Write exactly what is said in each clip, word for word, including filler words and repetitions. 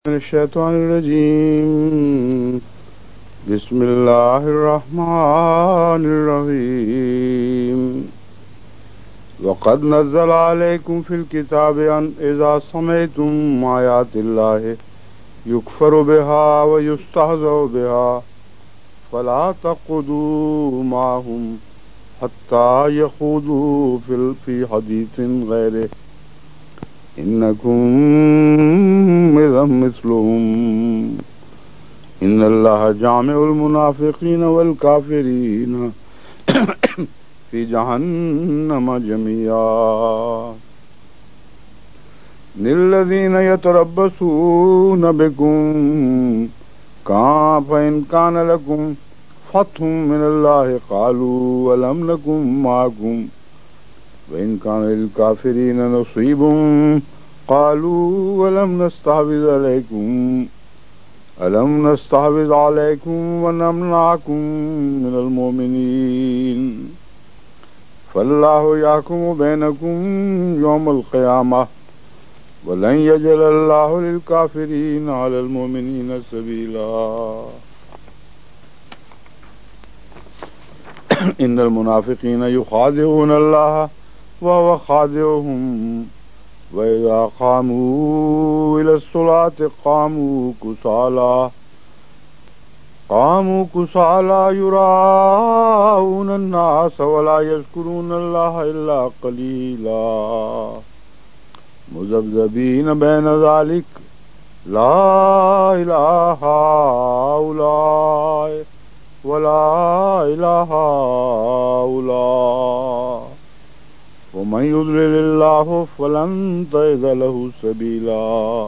من الشيطان الرجيم. بسم الله الرحمن الرحيم. وقد نزل عليكم في الكتاب أن إذا سمعتم آيات الله يكفر بها ويستهزأ بها فلا تقعدوا معهم حتى يخوضوا في حديث غيره إنكم إذا مثلهم إن الله جامع المنافقين والكافرين في جهنم جميعا. للذين يتربصون بكم فإن كان لكم فتح من الله قالوا ولم نكن معكم وإن كان للكافرين نصيب قالوا ولم نستحوذ عليكم ألم نستحوذ عليكم ونمنعكم من المؤمنين فالله يحكم بينكم يوم القيامة ولن يجعل الله للكافرين على المؤمنين سبيلا. إن المنافقين يخادعون الله وهو خادعهم وإذا قاموا إلى الصلاة قاموا كسالى قاموا كسالى يراءون الناس ولا يذكرون الله إلا قليلا مذبذبين بين ذلك لا إله هؤلاء ولا إله هؤلاء ومن يضلل الله فلن تجد له سبيلا.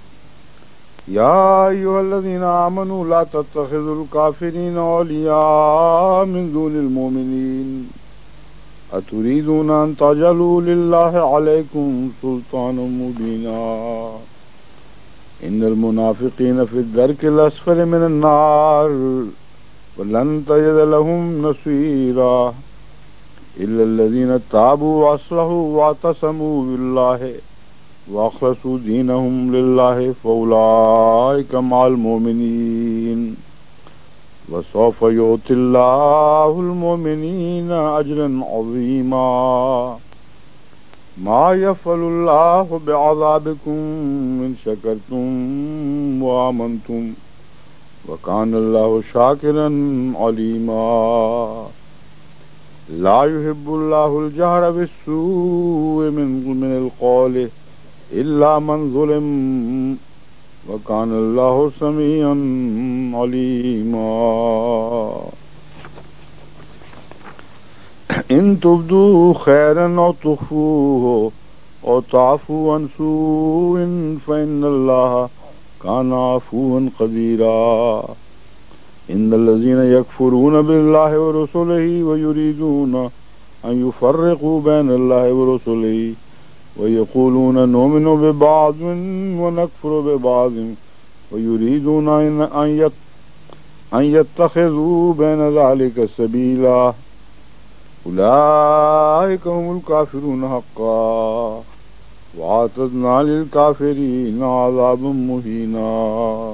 يا أيها الذين آمنوا لا تتخذوا الكافرين أولياء من دون المؤمنين أتريدون أن تجعلوا لله عليكم سلطانا مبينا. إن المنافقين في الدرك الأسفل من النار ولن تجد لهم نصيرا إلا الذين تابوا وأصلحوا واعتصموا بالله وأخلصوا دينهم لله فأولئك مع المؤمنين وسوف يؤتي الله المؤمنين أجرا عظيما. ما يفعل الله بعذابكم من شكرتم وآمنتم وكان الله شاكرا عليما. لا يحب الله الجهر بالسوء من من القول إلا من ظلم وكان الله سميعا عليما. إن تبدوا خيرا أو تخفوه أو تعفوا عن سوء فإن الله كان عفوا قديرا. إن الذين يكفرون بالله ورسله ويريدون أن يفرقوا بين الله ورسله ويقولون نؤمن ببعض ونكفر ببعض ويريدون أن يتخذوا بين ذلك سبيلا أولئك هم الكافرون حقا وأعتدنا للكافرين عذابا مهينا.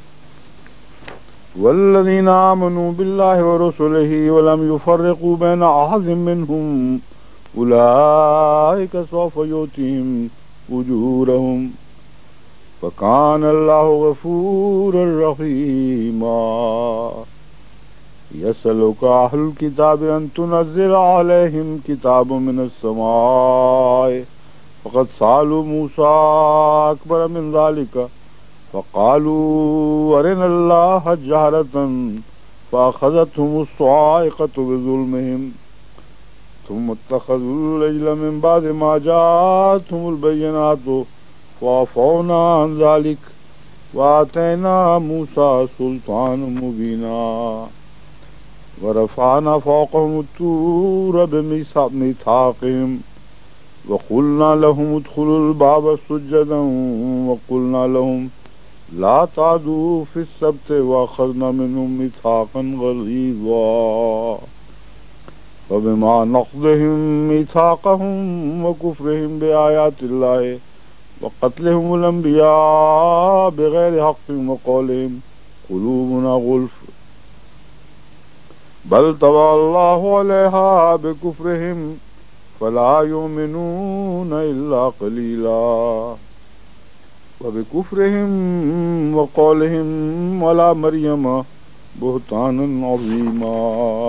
والذين آمنوا بالله ورسله ولم يفرقوا بين أحد منهم أولئك سوف يؤتيهم أجورهم فكان الله غفورا رحيما. يسألك أهل الكتاب أن تنزل عليهم كتاب من السماء فقد سألوا موسى أكبر من ذلك فقالوا أرنا الله جهرة فأخذتهم الصاعقة بظلمهم ثم اتخذوا العجل من بعد ما جاءتهم البينات فعفونا عن ذلك وآتينا موسى سلطانا مبينا. ورفعنا فوقهم الطور بميثاقهم وقلنا لهم ادخلوا الباب سجدا وقلنا لهم لا تعدوا في السبت وأخذنا منهم ميثاقا غليظا. فبما نقضهم ميثاقهم وكفرهم بآيات الله وقتلهم الأنبياء بغير حق وقولهم قلوبنا غلف بل طبع الله عليها بكفرهم فلا يؤمنون إلا قليلا وبكفرهم وقولهم ولا مريم بهتانا عظيما.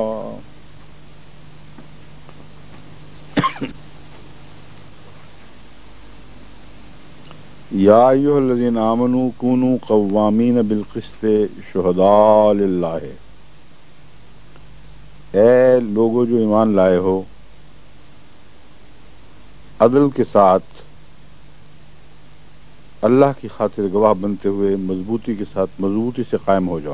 یا ایھا الذین آمنوا کونوا قوامین بالقسط شہداء للہ. اے لوگو جو ایمان لائے ہو، عدل کے ساتھ اللہ کی خاطر گواہ بنتے ہوئے مضبوطی کے ساتھ مضبوطی سے قائم ہو جاؤ.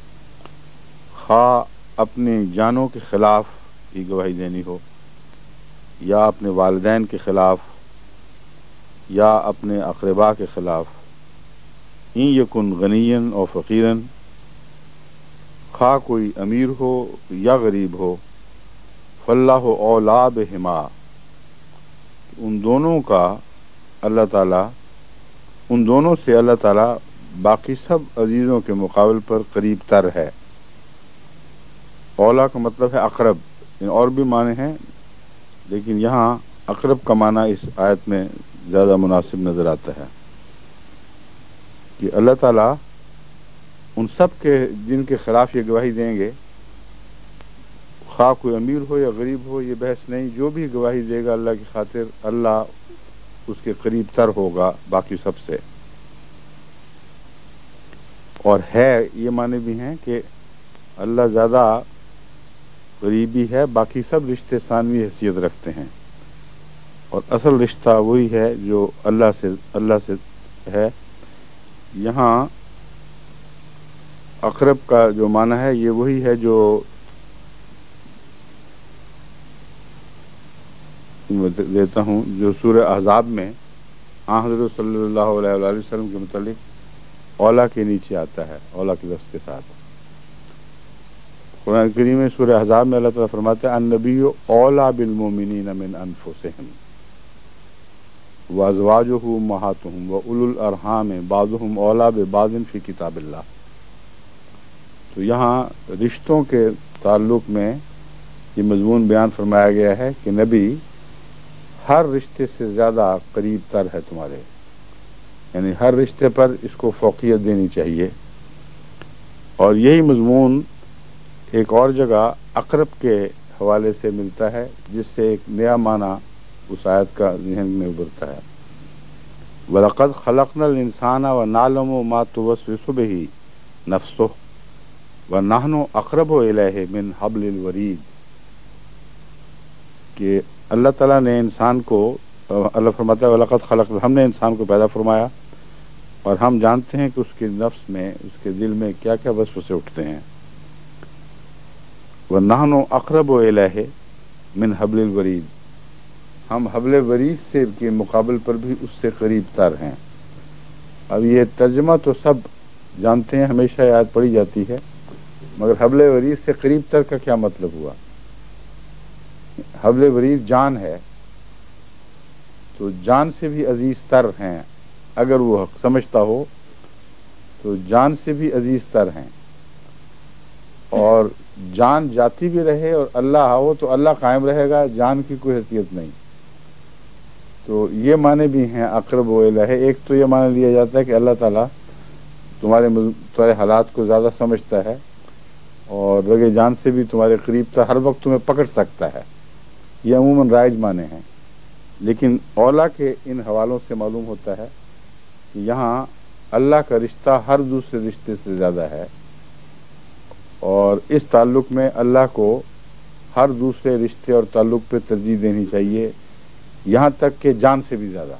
خواہ اپنی جانوں کے خلاف ہی گواہی دینی ہو، یا اپنے والدین کے خلاف، یا اپنے اقربا کے خلاف. این یکن غنیًا اور فقیراً، خواہ کوئی امیر ہو یا غریب ہو. فاللہ اولیٰ بہما، ان دونوں کا اللہ تعالیٰ ان دونوں سے اللہ تعالیٰ باقی سب عزیزوں کے مقابل پر قریب تر ہے. اولا کا مطلب ہے اقرب، اور بھی معنی ہیں لیکن یہاں اقرب کا معنی اس آیت میں زیادہ مناسب نظر آتا ہے کہ اللہ تعالیٰ ان سب کے جن کے خلاف یہ گواہی دیں گے، خواہ کوئی امیر ہو یا غریب ہو، یہ بحث نہیں، جو بھی گواہی دے گا اللہ کی خاطر، اللہ اس کے قریب تر ہوگا باقی سب سے. اور ہے یہ معنی بھی ہیں کہ اللہ زیادہ قریبی ہے، باقی سب رشتے ثانوی حیثیت رکھتے ہیں، اور اصل رشتہ وہی ہے جو اللہ سے اللہ سے ہے. یہاں اقرب کا جو معنی ہے یہ وہی ہے جو دیتا ہوں جو سورہ احزاب میں آن حضرت صلی اللہ علیہ وآلہ وسلم کے متعلق اولا کے نیچے آتا ہے، اولا کے لفظ کے ساتھ. قرآن کریم میں سورہ احزاب میں اللہ تعالیٰ فرماتے ہیں النبی اولا بالمؤمنین من انفسہم وازواجہ امہاتہم واولو الارحام بعضہم اولا ببعض فی کتاب اللہ. تو یہاں رشتوں کے تعلق میں یہ مضمون بیان فرمایا گیا ہے کہ نبی ہر رشتے سے زیادہ قریب تر ہے تمہارے، یعنی ہر رشتے پر اس کو فوقیت دینی چاہیے. اور یہی مضمون ایک اور جگہ اقرب کے حوالے سے ملتا ہے، جس سے ایک نیا معنی اس آیت کا ذہن میں ابھرتا ہے. وَلَقَدْ خَلَقْنَا الْإِنسَانَ وَنَعْلَمُ مَا تُوَسْوِسُ بِهِ نَفْسُهُ وَنَحْنُ أَقْرَبُ إِلَيْهِ مِنْ حَبْلِ الْوَرِيدِ. کہ اللہ تعالیٰ نے انسان کو، اللہ فرماتا ہے وَلَقَدْ خَلَقْنَا، ہم نے انسان کو پیدا فرمایا اور ہم جانتے ہیں کہ اس کے نفس میں، اس کے دل میں کیا کیا وسوسے اٹھتے ہیں. وَنَحْنُ أَقْرَبُ إِلَيْهِ مِنْ حَبْلِ الْوَرِيدِ، ہم حبل ورید سے کے مقابل پر بھی اس سے قریب تر ہیں. اب یہ ترجمہ تو سب جانتے ہیں، ہمیشہ یہ آیت پڑھی جاتی ہے، مگر حبل ورید سے قریب تر کا کیا مطلب ہوا؟ حبل ورید جان ہے، تو جان سے بھی عزیز تر ہیں. اگر وہ حق سمجھتا ہو تو جان سے بھی عزیز تر ہیں. اور جان جاتی بھی رہے اور اللہ ہو تو اللہ قائم رہے گا، جان کی کوئی حیثیت نہیں. تو یہ معنی بھی ہیں اقرب و الیہ. ایک تو یہ معنی لیا جاتا ہے کہ اللہ تعالیٰ تمہارے تمہارے حالات کو زیادہ سمجھتا ہے اور رگے جان سے بھی تمہارے قریب تھا، ہر وقت تمہیں پکڑ سکتا ہے. یہ عموماً رائج معنی ہیں، لیکن اولا کے ان حوالوں سے معلوم ہوتا ہے کہ یہاں اللہ کا رشتہ ہر دوسرے رشتے سے زیادہ ہے، اور اس تعلق میں اللہ کو ہر دوسرے رشتے اور تعلق پہ ترجیح دینی چاہیے، یہاں تک کہ جان سے بھی زیادہ.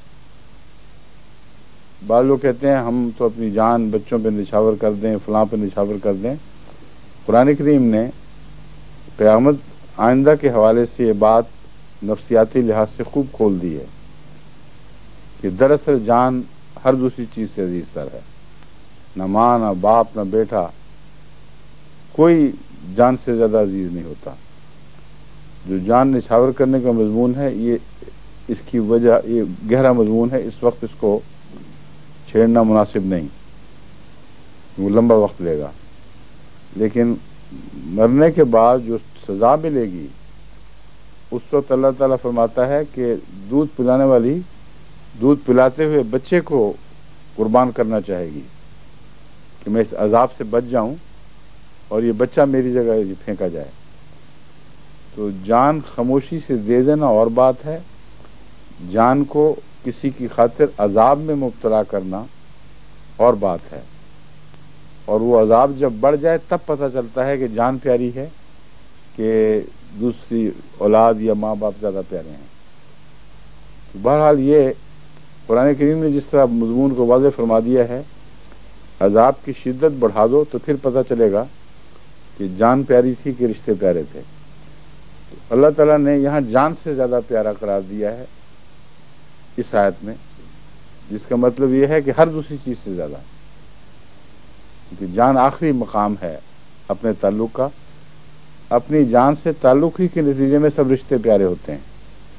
بعض لوگ کہتے ہیں ہم تو اپنی جان بچوں پہ نچھاور کر دیں، فلاں پہ نچھاور کر دیں. قرآن کریم نے قیامت آئندہ کے حوالے سے یہ بات نفسیاتی لحاظ سے خوب کھول دی ہے کہ دراصل جان ہر دوسری چیز سے عزیز تر ہے. نہ ماں، نہ باپ، نہ بیٹا، کوئی جان سے زیادہ عزیز نہیں ہوتا. جو جان نچھاور کرنے کا مضمون ہے، یہ اس کی وجہ یہ گہرا مضمون ہے، اس وقت اس کو چھیڑنا مناسب نہیں، وہ لمبا وقت لے گا، لیکن مرنے کے بعد جو سزا ملے گی اس وقت اللہ تعالیٰ فرماتا ہے کہ دودھ پلانے والی دودھ پلاتے ہوئے بچے کو قربان کرنا چاہے گی کہ میں اس عذاب سے بچ جاؤں اور یہ بچہ میری جگہ یہ پھینکا جائے۔ تو جان خاموشی سے دے دینا اور بات ہے، جان کو کسی کی خاطر عذاب میں مبتلا کرنا اور بات ہے، اور وہ عذاب جب بڑھ جائے تب پتہ چلتا ہے کہ جان پیاری ہے کہ دوسری اولاد یا ماں باپ زیادہ پیارے ہیں۔ بہرحال یہ قرآن کریم نے جس طرح مضمون کو واضح فرما دیا ہے، عذاب کی شدت بڑھا دو تو پھر پتہ چلے گا کہ جان پیاری تھی کہ رشتے پیارے تھے۔ تو اللہ تعالیٰ نے یہاں جان سے زیادہ پیارا قرار دیا ہے اس آیت میں، جس کا مطلب یہ ہے کہ ہر دوسری چیز سے زیادہ، کیونکہ جان آخری مقام ہے اپنے تعلق کا، اپنی جان سے تعلق ہی کے نتیجے میں سب رشتے پیارے ہوتے ہیں۔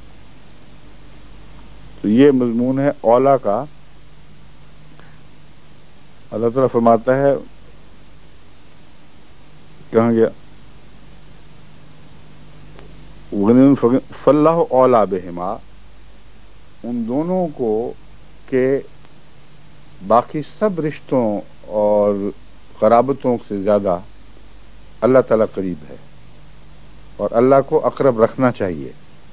تو یہ مضمون ہے اولا کا۔ اللہ تعالیٰ فرماتا ہے، کہاں گیا، فاللہ اولا بہما، ان دونوں کو کہ باقی سب رشتوں اور قرابتوں سے زیادہ اللہ تعالیٰ قریب ہے اور اللہ کو اقرب رکھنا چاہیے۔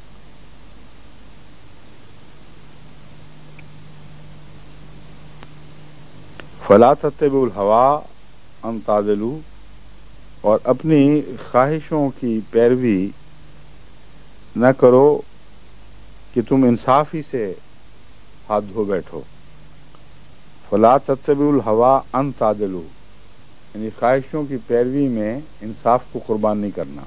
فلا تتبعوا الهوى ان تعدلوا، اور اپنی خواہشوں کی پیروی نہ کرو کہ تم انصاف ہی سے ہاتھ دھو بیٹھو۔ فلا تتبعوا الهوى ان تعدلوا، یعنی خواہشوں کی پیروی میں انصاف کو قربان نہیں کرنا۔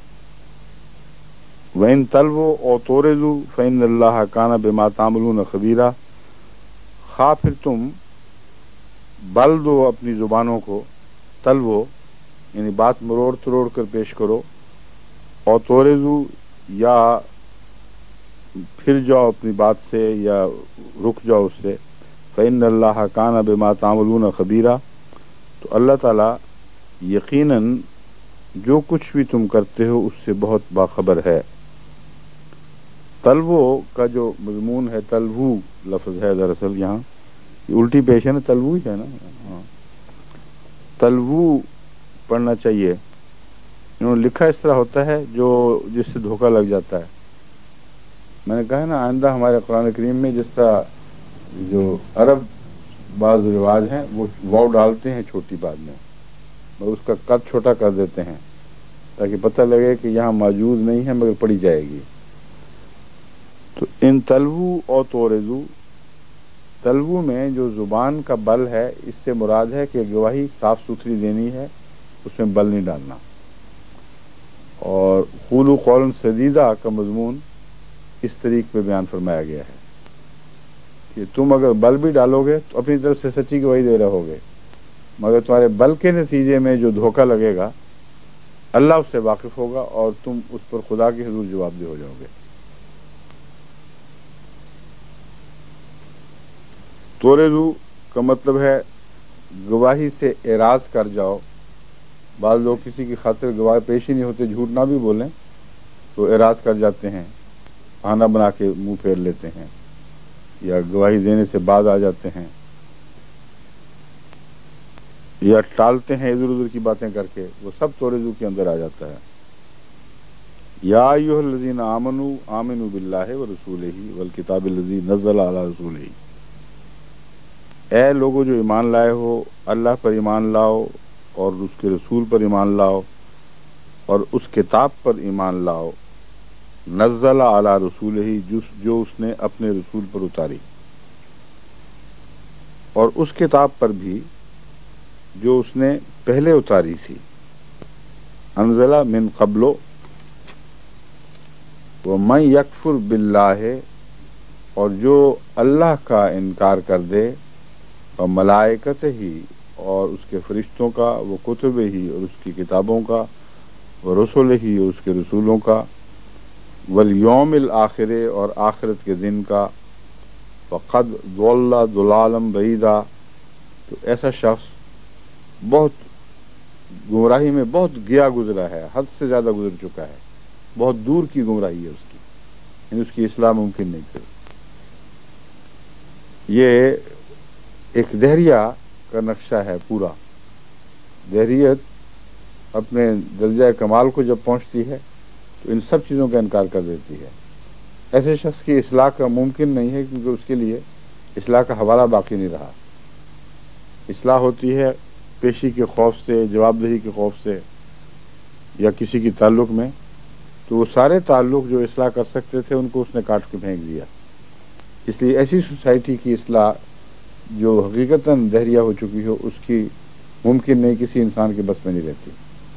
وَإِن تَلْوُوا أَوْ تُعْرِضُوا فَإِنَّ اللَّهَ كَانَ بِمَا تَعْمَلُونَ خَبِيرًا، خواہ پھر تم بل دو اپنی زبانوں کو، تلوو یعنی بات مروڑ تروڑ کر پیش کرو، اور تورزو یا پھر جاؤ اپنی بات سے یا رک جاؤ اس سے، فإن اللہ کان بما تعملون خبیرا، تو اللہ تعالیٰ یقیناً جو کچھ بھی تم کرتے ہو اس سے بہت باخبر ہے۔ تلوو کا جو مضمون ہے، تلوو لفظ ہے دراصل یہاں یہ الٹی پیش ہے نا، تلوو ہی ہے نا، ہاں تلوو پڑھنا چاہیے۔ انہوں نے لکھا اس طرح ہوتا ہے جو جس سے دھوکہ لگ جاتا ہے۔ میں نے کہا نا آئندہ ہمارے قرآن کریم میں جس طرح جو عرب بعض رواج ہیں وہ واو ڈالتے ہیں چھوٹی بات میں اور اس کا قد چھوٹا کر دیتے ہیں تاکہ پتہ لگے کہ یہاں موجود نہیں ہے مگر پڑھی جائے گی۔ تو ان تلوو اور تورزو، تلوو میں جو زبان کا بل ہے اس سے مراد ہے کہ گواہی صاف ستھری دینی ہے، اس میں بل نہیں ڈالنا۔ اور قولوا قولا سدیدا کا مضمون اس طریق پہ بیان فرمایا گیا ہے کہ تم اگر بل بھی ڈالو گے تو اپنی طرف سے سچی گواہی دے رہے ہوگے، مگر تمہارے بل کے نتیجے میں جو دھوکہ لگے گا اللہ اس سے واقف ہوگا اور تم اس پر خدا کے حضور جواب دہ ہو جاؤ گے۔ تورزو کا مطلب ہے گواہی سے اعراض کر جاؤ۔ بعض لوگ کسی کی خاطر گواہ پیش ہی نہیں ہوتے، جھوٹ نہ بھی بولیں تو اعراض کر جاتے ہیں، بہانہ بنا کے منہ پھیر لیتے ہیں یا گواہی دینے سے بعد آ جاتے ہیں یا ٹالتے ہیں ادھر ادھر کی باتیں کر کے، وہ سب تورزو کے اندر آ جاتا ہے۔ یا ایھا الذین آمنوا آمنوا باللہ ورسولہ والکتاب الذی نزل علی رسولہ، اے لوگو جو ایمان لائے ہو اللہ پر ایمان لاؤ اور اس کے رسول پر ایمان لاؤ اور اس کتاب پر ایمان لاؤ، نزل علی رسولہ جس جو اس نے اپنے رسول پر اتاری، اور اس کتاب پر بھی جو اس نے پہلے اتاری تھی، انزل من قبل ومن یکفر باللہ، اور جو اللہ کا انکار کر دے، اور ملائکتہ ہی اور اس کے فرشتوں کا، وہ کتب ہی اور اس کی کتابوں کا، وہ رسول ہی اور اس کے رسولوں کا، والیوم الآخر اور آخرت کے دن کا، فقد ضل ضلالا بعیدا تو ایسا شخص بہت گمراہی میں بہت گیا گزرا ہے، حد سے زیادہ گزر چکا ہے، بہت دور کی گمراہی ہے اس کی، یعنی اس کی اصلاح ممکن نہیں تھی۔ یہ ایک دہریہ کا نقشہ ہے پورا۔ دہریت اپنے درجہ کمال کو جب پہنچتی ہے تو ان سب چیزوں کا انکار کر دیتی ہے۔ ایسے شخص کی اصلاح کا ممکن نہیں ہے، کیونکہ اس کے لیے اصلاح کا حوالہ باقی نہیں رہا۔ اصلاح ہوتی ہے پیشی کے خوف سے، جواب دہی کے خوف سے، یا کسی کی تعلق میں، تو وہ سارے تعلق جو اصلاح کر سکتے تھے ان کو اس نے کاٹ کے پھینک دیا۔ اس لیے ایسی سوسائٹی کی اصلاح جو حقیقتاً دہریہ ہو چکی ہو، اس کی ممکن نہیں، کسی انسان کے بس میں نہیں رہتی۔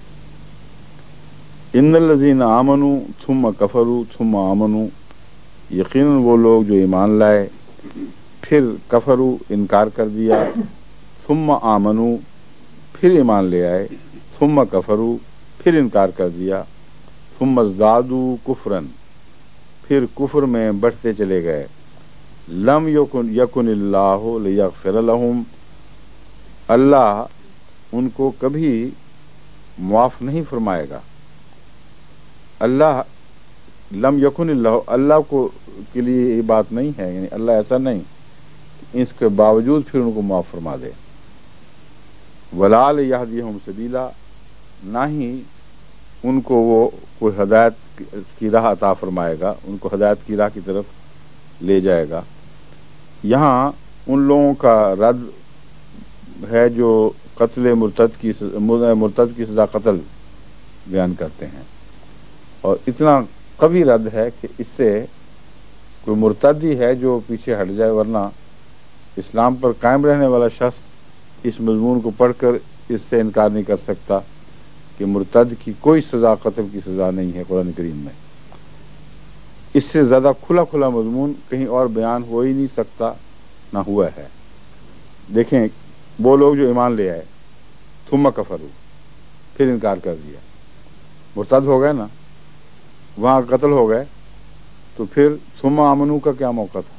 ان الذین آمنوا ثم کفروا ثم آمنوا، یقیناً وہ لوگ جو ایمان لائے پھر کفروا انکار کر دیا، ثم آمنوا پھر ایمان لے آئے، ثم کفروا پھر انکار کر دیا، ثم ازدادوا کفرا پھر کفر میں بڑھتے چلے گئے، لم یکن یکن اللہ لیغفر لہم، اللہ ان کو کبھی معاف نہیں فرمائے گا۔ اللہ لم یکن اللہ، اللہ کو کے لیے یہ بات نہیں ہے، یعنی اللہ ایسا نہیں اس کے باوجود پھر ان کو معاف فرما دے۔ ولا لیہدیہم سبیلا، نہ ہی ان کو وہ کوئی ہدایت کی راہ عطا فرمائے گا، ان کو ہدایت کی راہ کی طرف لے جائے گا۔ یہاں ان لوگوں کا رد ہے جو قتل مرتد کی مرتد کی سزا قتل بیان کرتے ہیں، اور اتنا قوی رد ہے کہ اس سے کوئی مرتد ہی ہے جو پیچھے ہٹ جائے، ورنہ اسلام پر قائم رہنے والا شخص اس مضمون کو پڑھ کر اس سے انکار نہیں کر سکتا کہ مرتد کی کوئی سزا قتل کی سزا نہیں ہے قرآن کریم میں۔ اس سے زیادہ کھلا کھلا مضمون کہیں اور بیان ہو ہی نہیں سکتا، نہ ہوا ہے۔ دیکھیں وہ لوگ جو ایمان لے آئے ثم کفروا پھر انکار کر دیا، مرتد ہو گئے نا، وہاں قتل ہو گئے، تو پھر ثم آمنو کا کیا موقع تھا؟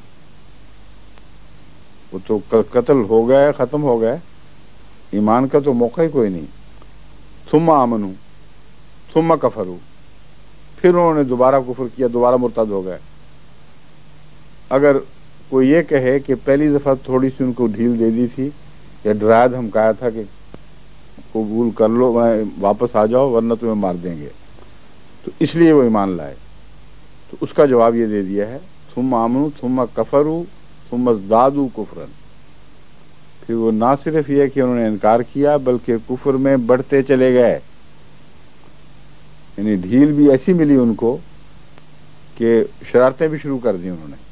وہ تو قتل ہو گئے، ختم ہو گئے، ایمان کا تو موقع ہی کوئی نہیں۔ ثم آمنو ثم کفروا پھر انہوں نے دوبارہ کفر کیا، دوبارہ مرتد ہو گئے۔ اگر کوئی یہ کہے کہ پہلی دفعہ تھوڑی سی ان کو ڈھیل دے دی تھی یا ڈرایا دھمکایا تھا کہ قبول کر لو، واپس آ جاؤ ورنہ تمہیں مار دیں گے، تو اس لیے وہ ایمان لائے، تو اس کا جواب یہ دے دیا ہے ثم آمنوا ثم کفروا ثم ازدادوا کفرا، پھر وہ نہ صرف یہ کہ انہوں نے انکار کیا بلکہ کفر میں بڑھتے چلے گئے، یعنی ڈھیل بھی ایسی ملی ان کو کہ شرارتیں بھی شروع کر دی انہوں نے۔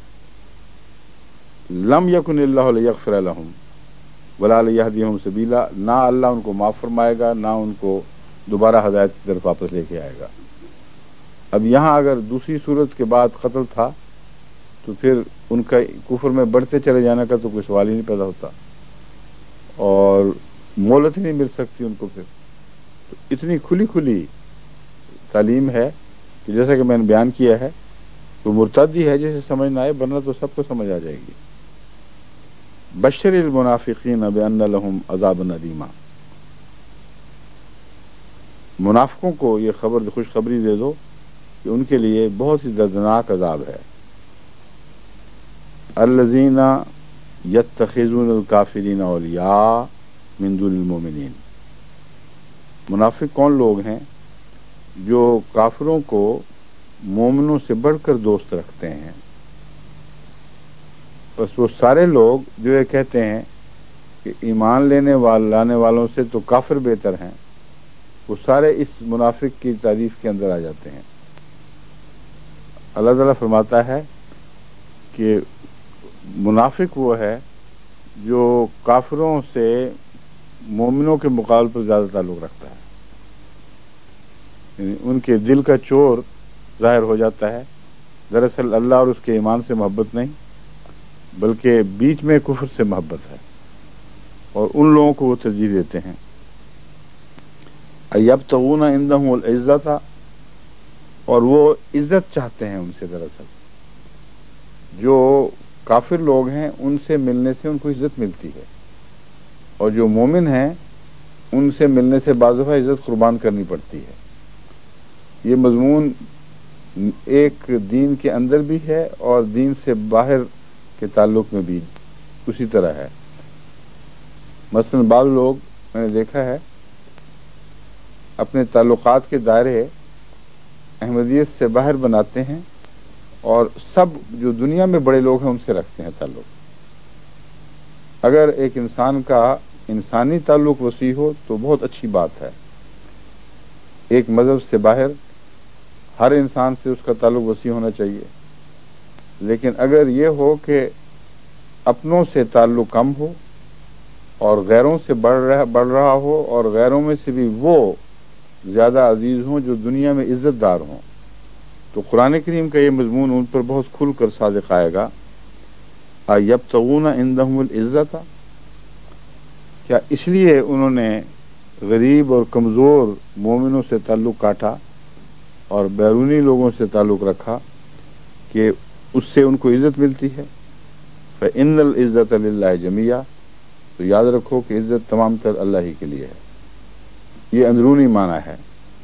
لم یکن اللہ لیغفر لہم ولا لیہدیہم سبیلا، نہ اللہ ان کو معاف فرمائے گا، نہ ان کو دوبارہ ہدایت کی طرف واپس لے کے آئے گا۔ اب یہاں اگر دوسری صورت کے بعد قتل تھا تو پھر ان کا کفر میں بڑھتے چلے جانے کا تو کوئی سوال ہی نہیں پیدا ہوتا، اور مہلت ہی نہیں مل سکتی ان کو۔ پھر تو اتنی کھلی کھلی تعلیم ہے کہ جیسا کہ میں نے بیان کیا ہے، تو مرتد ہی ہے جسے سمجھ نہ آئے، ورنہ تو سب کو سمجھ آ جائے گی۔ بشر المنافقین بان لہم عذابا الیما، منافقوں کو یہ خبر خوشخبری دے دو کہ ان کے لیے بہت ہی دردناک عذاب ہے۔ الذین یتخذون الکافرین اولیاء من دون المؤمنین، منافق کون لوگ ہیں جو کافروں کو مومنوں سے بڑھ کر دوست رکھتے ہیں؟ بس وہ سارے لوگ جو یہ کہتے ہیں کہ ایمان لینے وال لانے والوں سے تو کافر بہتر ہیں، وہ سارے اس منافق کی تعریف کے اندر آ جاتے ہیں۔ اللہ تعالیٰ فرماتا ہے کہ منافق وہ ہے جو کافروں سے مومنوں کے مقابل پر زیادہ تعلق رکھتا ہے، یعنی ان کے دل کا چور ظاہر ہو جاتا ہے، دراصل اللہ اور اس کے ایمان سے محبت نہیں بلکہ بیچ میں کفر سے محبت ہے، اور ان لوگوں کو وہ ترجیح دیتے ہیں۔ ایبتغون عندہم العزت، اور وہ عزت چاہتے ہیں ان سے. دراصل جو کافر لوگ ہیں ان سے ملنے سے ان کو عزت ملتی ہے، اور جو مومن ہیں ان سے ملنے سے بعض دفعہ عزت قربان کرنی پڑتی ہے. یہ مضمون ایک دین کے اندر بھی ہے اور دین سے باہر کے تعلق میں بھی اسی طرح ہے. مثلا بعض لوگ میں نے دیکھا ہے اپنے تعلقات کے دائرے احمدیت سے باہر بناتے ہیں اور سب جو دنیا میں بڑے لوگ ہیں ان سے رکھتے ہیں تعلق. اگر ایک انسان کا انسانی تعلق وسیع ہو تو بہت اچھی بات ہے. ایک مذہب سے باہر ہر انسان سے اس کا تعلق وسیع ہونا چاہیے، لیکن اگر یہ ہو کہ اپنوں سے تعلق کم ہو اور غیروں سے بڑھ رہا بڑھ رہا ہو اور غیروں میں سے بھی وہ زیادہ عزیز ہوں جو دنیا میں عزت دار ہوں، تو قرآن کریم کا یہ مضمون ان پر بہت کھل کر صادق آئے گا. ایبتغون عندہم العزت، کیا اس لیے انہوں نے غریب اور کمزور مومنوں سے تعلق کاٹا اور بیرونی لوگوں سے تعلق رکھا کہ اس سے ان کو عزت ملتی ہے؟ فإن العزت للہ جمیعا، تو یاد رکھو کہ عزت تمام تر اللہ ہی کے لیے ہے. یہ اندرونی معنی ہے.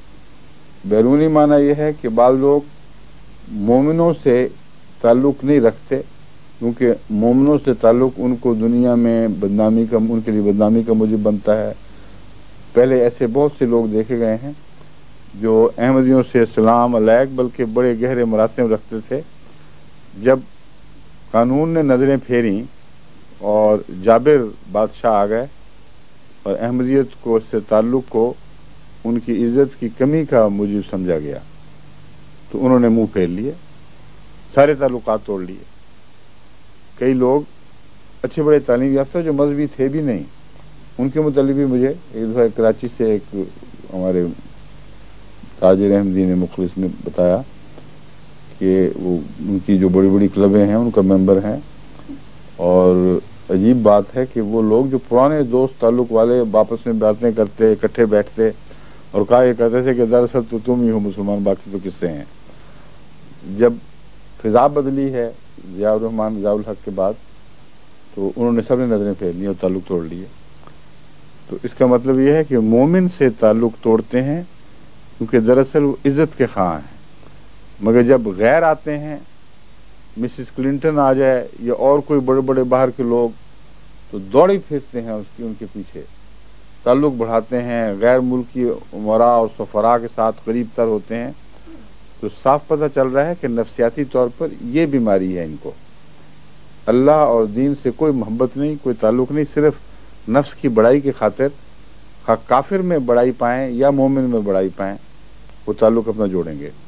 بیرونی معنی یہ ہے کہ بعض لوگ مومنوں سے تعلق نہیں رکھتے کیونکہ مومنوں سے تعلق ان کو دنیا میں بدنامی کا ان کے لیے بدنامی کا موجب بنتا ہے. پہلے ایسے بہت سے لوگ دیکھے گئے ہیں جو احمدیوں سے سلام علیک بلکہ بڑے گہرے مراسم رکھتے تھے. جب قانون نے نظریں پھیریں اور جابر بادشاہ آ گئے اور احمدیت کو اس سے تعلق کو ان کی عزت کی کمی کا موجب سمجھا گیا تو انہوں نے منہ پھیر لیے، سارے تعلقات توڑ لیے. کئی لوگ اچھے بڑے تعلیم یافتہ جو مذہبی تھے بھی نہیں، ان کے متعلق بھی مجھے ایک دفعہ کراچی سے ایک ہمارے تاجر احمدین مخلص نے بتایا کہ وہ ان کی جو بڑی بڑی کلبیں ہیں ان کا ممبر ہیں، اور عجیب بات ہے کہ وہ لوگ جو پرانے دوست تعلق والے آپس میں باتیں کرتے اکٹھے بیٹھتے اور کہا یہ کہتے تھے کہ دراصل تو تم ہی ہو مسلمان، باقی تو کس سے ہیں. جب فضا بدلی ہے ضیاء الرحمان ضیاء الحق کے بعد تو انہوں نے سب نے نظریں پھیر لی اور تعلق توڑ لیے. تو اس کا مطلب یہ ہے کہ مومن سے تعلق توڑتے ہیں کیونکہ دراصل وہ عزت کے خواہاں ہیں، مگر جب غیر آتے ہیں، مسز کلنٹن آ جائے یا اور کوئی بڑے بڑے باہر کے لوگ، تو دوڑی پھرتے ہیں اس کی ان کے پیچھے، تعلق بڑھاتے ہیں، غیر ملکی امراء اور سفراء کے ساتھ قریب تر ہوتے ہیں. تو صاف پتہ چل رہا ہے کہ نفسیاتی طور پر یہ بیماری ہے ان کو. اللہ اور دین سے کوئی محبت نہیں، کوئی تعلق نہیں، صرف نفس کی بڑائی کی خاطر خواہ کافر میں بڑائی پائیں یا مومن میں بڑائی پائیں وہ تعلق اپنا جوڑیں گے.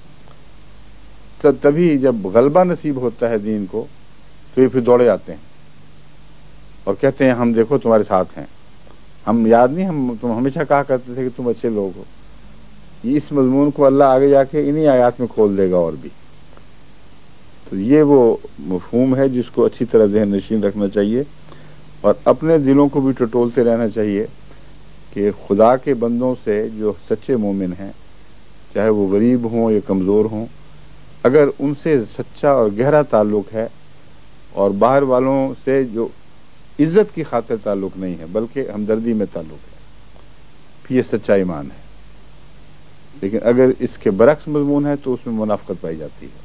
تبھی جب غلبہ نصیب ہوتا ہے دین کو تو یہ پھر دوڑے آتے ہیں اور کہتے ہیں ہم دیکھو تمہارے ساتھ ہیں. ہم یاد نہیں ہم تم ہمیشہ کہا کرتے تھے کہ تم اچھے لوگ ہو. یہ اس مضمون کو اللہ آگے جا کے انہی آیات میں کھول دے گا اور بھی. تو یہ وہ مفہوم ہے جس کو اچھی طرح ذہن نشین رکھنا چاہیے اور اپنے دلوں کو بھی ٹٹولتے رہنا چاہیے کہ خدا کے بندوں سے جو سچے مومن ہیں، چاہے وہ غریب ہوں یا کمزور ہوں، اگر ان سے سچا اور گہرا تعلق ہے اور باہر والوں سے جو عزت کی خاطر تعلق نہیں ہے بلکہ ہمدردی میں تعلق ہے، پھر یہ سچا ایمان ہے. لیکن اگر اس کے برعکس مضمون ہے تو اس میں منافقت پائی جاتی ہے.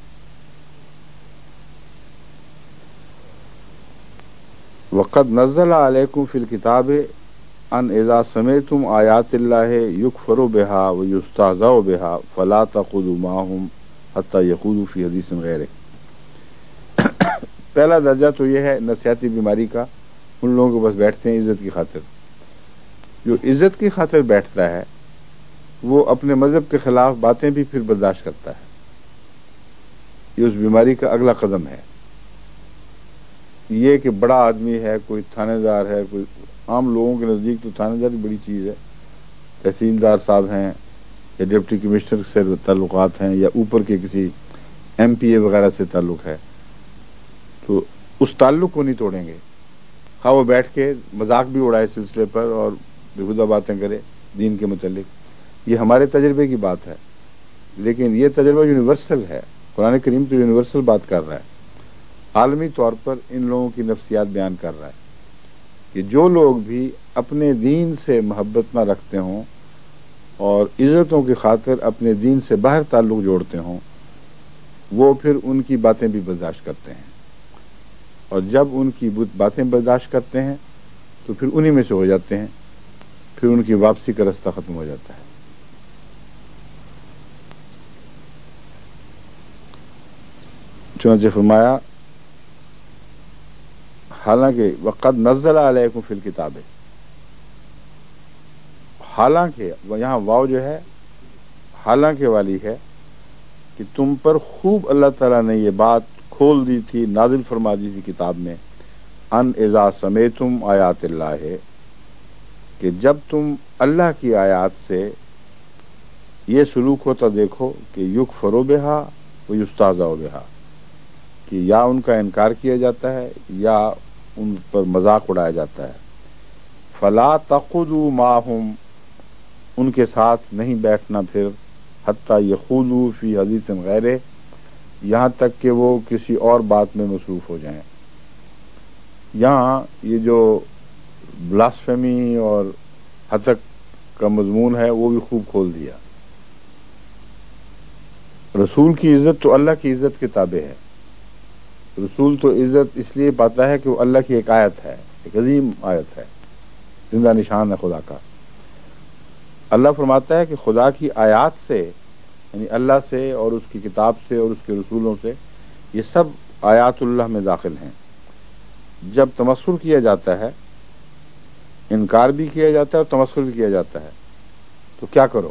وقد نزل علیکم فی الکتاب ان اذا سمعتم آیات اللہ یکفر بها ویستہزأ بها فلا تقعدوا معهم حتی یخوضوا فی حدیث غیرہ. پہلا درجہ تو یہ ہے نفسیاتی بیماری کا، ان لوگوں کو بس بیٹھتے ہیں عزت کی خاطر. جو عزت کی خاطر بیٹھتا ہے وہ اپنے مذہب کے خلاف باتیں بھی پھر برداشت کرتا ہے. یہ اس بیماری کا اگلا قدم ہے. یہ کہ بڑا آدمی ہے، کوئی تھانے دار ہے، کوئی عام لوگوں کے نزدیک تو تھانے دار بڑی چیز ہے، تحصیلدار صاحب ہیں یا ڈپٹی کمشنر سے تعلقات ہیں یا اوپر کے کسی ایم پی اے وغیرہ سے تعلق ہے، تو اس تعلق کو نہیں توڑیں گے. خواہ وہ بیٹھ کے مذاق بھی اڑائے سلسلے پر اور بےہودہ باتیں کرے دین کے متعلق. یہ ہمارے تجربے کی بات ہے. لیکن یہ تجربہ یونیورسل ہے. قرآن کریم تو یونیورسل بات کر رہا ہے، عالمی طور پر ان لوگوں کی نفسیات بیان کر رہا ہے کہ جو لوگ بھی اپنے دین سے محبت نہ رکھتے ہوں اور عزتوں کی خاطر اپنے دین سے باہر تعلق جوڑتے ہوں، وہ پھر ان کی باتیں بھی برداشت کرتے ہیں، اور جب ان کی باتیں برداشت کرتے ہیں تو پھر انہی میں سے ہو جاتے ہیں، پھر ان کی واپسی کا رستہ ختم ہو جاتا ہے. چنانچہ فرمایا حالانکہ وقد نزل علیکم فی الکتاب، حالانکہ یہاں واو جو ہے حالانکہ والی ہے کہ تم پر خوب اللہ تعالیٰ نے یہ بات کھول دی تھی، نازل فرما دی تھی کتاب میں، ان اذا سمیتم آیات اللہ ہے، کہ جب تم اللہ کی آیات سے یہ سلوک ہوتا دیکھو کہ یکفروا بہا و یستہزأ بہا، کہ یا ان کا انکار کیا جاتا ہے یا ان پر مذاق اڑایا جاتا ہے، فلا تقعدوا معهم، ان کے ساتھ نہیں بیٹھنا پھر، حتی یخوضوا فی حدیث غیرہ، یہاں تک کہ وہ کسی اور بات میں مصروف ہو جائیں. یہاں یہ جو بلاسفیمی اور ہتک کا مضمون ہے وہ بھی خوب کھول دیا. رسول کی عزت تو اللہ کی عزت کے تابع ہے. رسول تو عزت اس لیے پاتا ہے کہ وہ اللہ کی ایک آیت ہے، ایک عظیم آیت ہے، زندہ نشان ہے خدا کا. اللہ فرماتا ہے کہ خدا کی آیات سے، یعنی اللہ سے اور اس کی کتاب سے اور اس کے رسولوں سے، یہ سب آیات اللہ میں داخل ہیں. جب تمسخر کیا جاتا ہے، انکار بھی کیا جاتا ہے اور تمسخر بھی کیا جاتا ہے، تو کیا کرو؟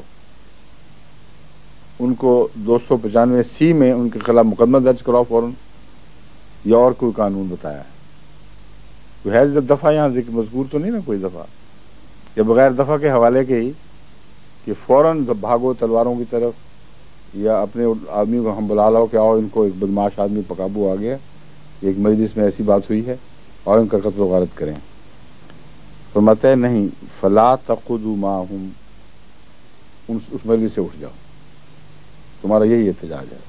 ان کو دو سو پچانوے سی میں ان کے خلاف مقدمہ درج کراؤ فوراً، یا اور کوئی قانون بتایا ہے؟ کوئی ہے دفعہ یہاں ذکر مذکور تو نہیں نا کوئی دفعہ، یا بغیر دفعہ کے حوالے کے ہی کہ فوراً بھاگو تلواروں کی طرف، یا اپنے آدمی کو ہم بلا لاؤ کہ آؤ ان کو ایک بدماش آدمی پہ قابو آ گیا، ایک مجلس میں ایسی بات ہوئی ہے اور ان کا قتل و غارت کریں. فرماتا ہے نہیں، فلا تقعدوا معهم، اس مجلس سے اٹھ جاؤ، تمہارا یہی احتجاج ہے.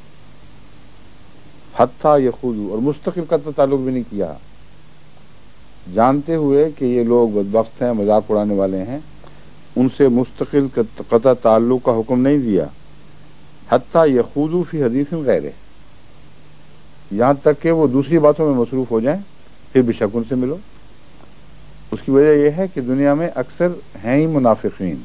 حتی یخوضوا، اور مستقل قطع تعلق بھی نہیں کیا، جانتے ہوئے کہ یہ لوگ بدبخت ہیں، مذاق اڑانے والے ہیں، ان سے مستقل قطع تعلق کا حکم نہیں دیا. حتی یخوضوا فی حدیث غیرہ، یہاں تک کہ وہ دوسری باتوں میں مصروف ہو جائیں، پھر بے شک ان سے ملو. اس کی وجہ یہ ہے کہ دنیا میں اکثر ہیں ہی منافقین.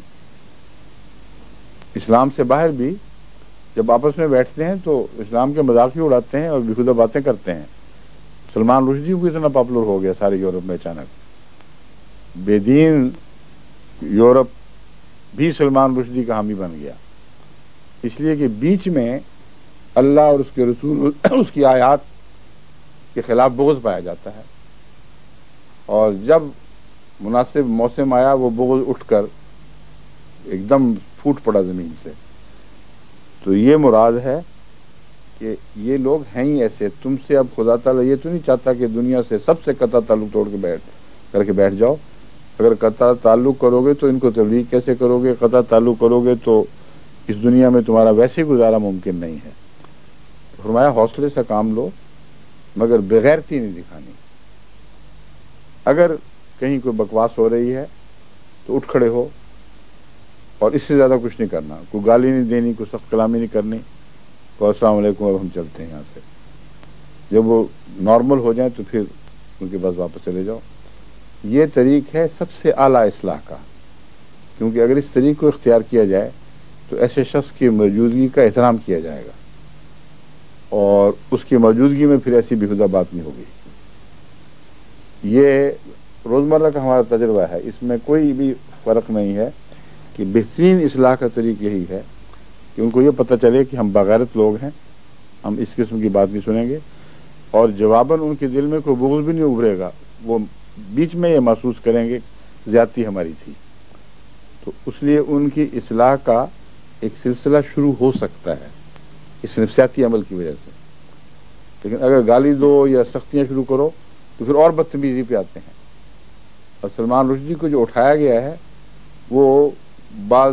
اسلام سے باہر بھی جب آپس میں بیٹھتے ہیں تو اسلام کے مذاق ہی اڑاتے ہیں اور بیہودہ باتیں کرتے ہیں. سلمان رشدی کو اتنا پاپولر ہو گیا سارے یورپ میں اچانک، بے دین یورپ بھی سلمان رشدی کا حامی بن گیا، اس لیے کہ بیچ میں اللہ اور اس کے رسول اس کی آیات کے خلاف بغض پایا جاتا ہے، اور جب مناسب موسم آیا وہ بغض اٹھ کر ایک دم پھوٹ پڑا زمین سے. تو یہ مراد ہے کہ یہ لوگ ہیں ہی ایسے. تم سے اب خدا تعالیٰ یہ تو نہیں چاہتا کہ دنیا سے سب سے قطع تعلق توڑ کے بیٹھ کر کے بیٹھ جاؤ. اگر قطع تعلق کرو گے تو ان کو تبلیغ کیسے کرو گے؟ قطع تعلق کرو گے تو اس دنیا میں تمہارا ویسے گزارا ممکن نہیں ہے. فرمایا حوصلے سے کام لو، مگر بغیرتی نہیں دکھانی. اگر کہیں کوئی بکواس ہو رہی ہے تو اٹھ کھڑے ہو، اور اس سے زیادہ کچھ نہیں کرنا. کوئی گالی نہیں دینی، کوئی سخت کلامی نہیں کرنی، تو السلام علیکم اب ہم چلتے ہیں یہاں سے. جب وہ نارمل ہو جائیں تو پھر ان کے پاس واپس چلے جاؤ. یہ طریق ہے سب سے اعلیٰ اصلاح کا، کیونکہ اگر اس طریق کو اختیار کیا جائے تو ایسے شخص کی موجودگی کا احترام کیا جائے گا، اور اس کی موجودگی میں پھر ایسی بیہودہ بات نہیں ہوگی. یہ روزمرہ کا ہمارا تجربہ ہے، اس میں کوئی بھی فرق نہیں ہے کہ بہترین اصلاح کا طریق یہی ہے کہ ان کو یہ پتہ چلے کہ ہم بغیرت لوگ ہیں، ہم اس قسم کی بات نہیں سنیں گے، اور جواباً ان کے دل میں کوئی بغض بھی نہیں ابھرے گا. وہ بیچ میں یہ محسوس کریں گے زیادتی ہماری تھی. تو اس لیے ان کی اصلاح کا ایک سلسلہ شروع ہو سکتا ہے اس نفسیاتی عمل کی وجہ سے. لیکن اگر گالی دو یا سختیاں شروع کرو تو پھر اور بدتمیزی پہ آتے ہیں. اور سلمان رشدی کو جو اٹھایا گیا ہے وہ بعض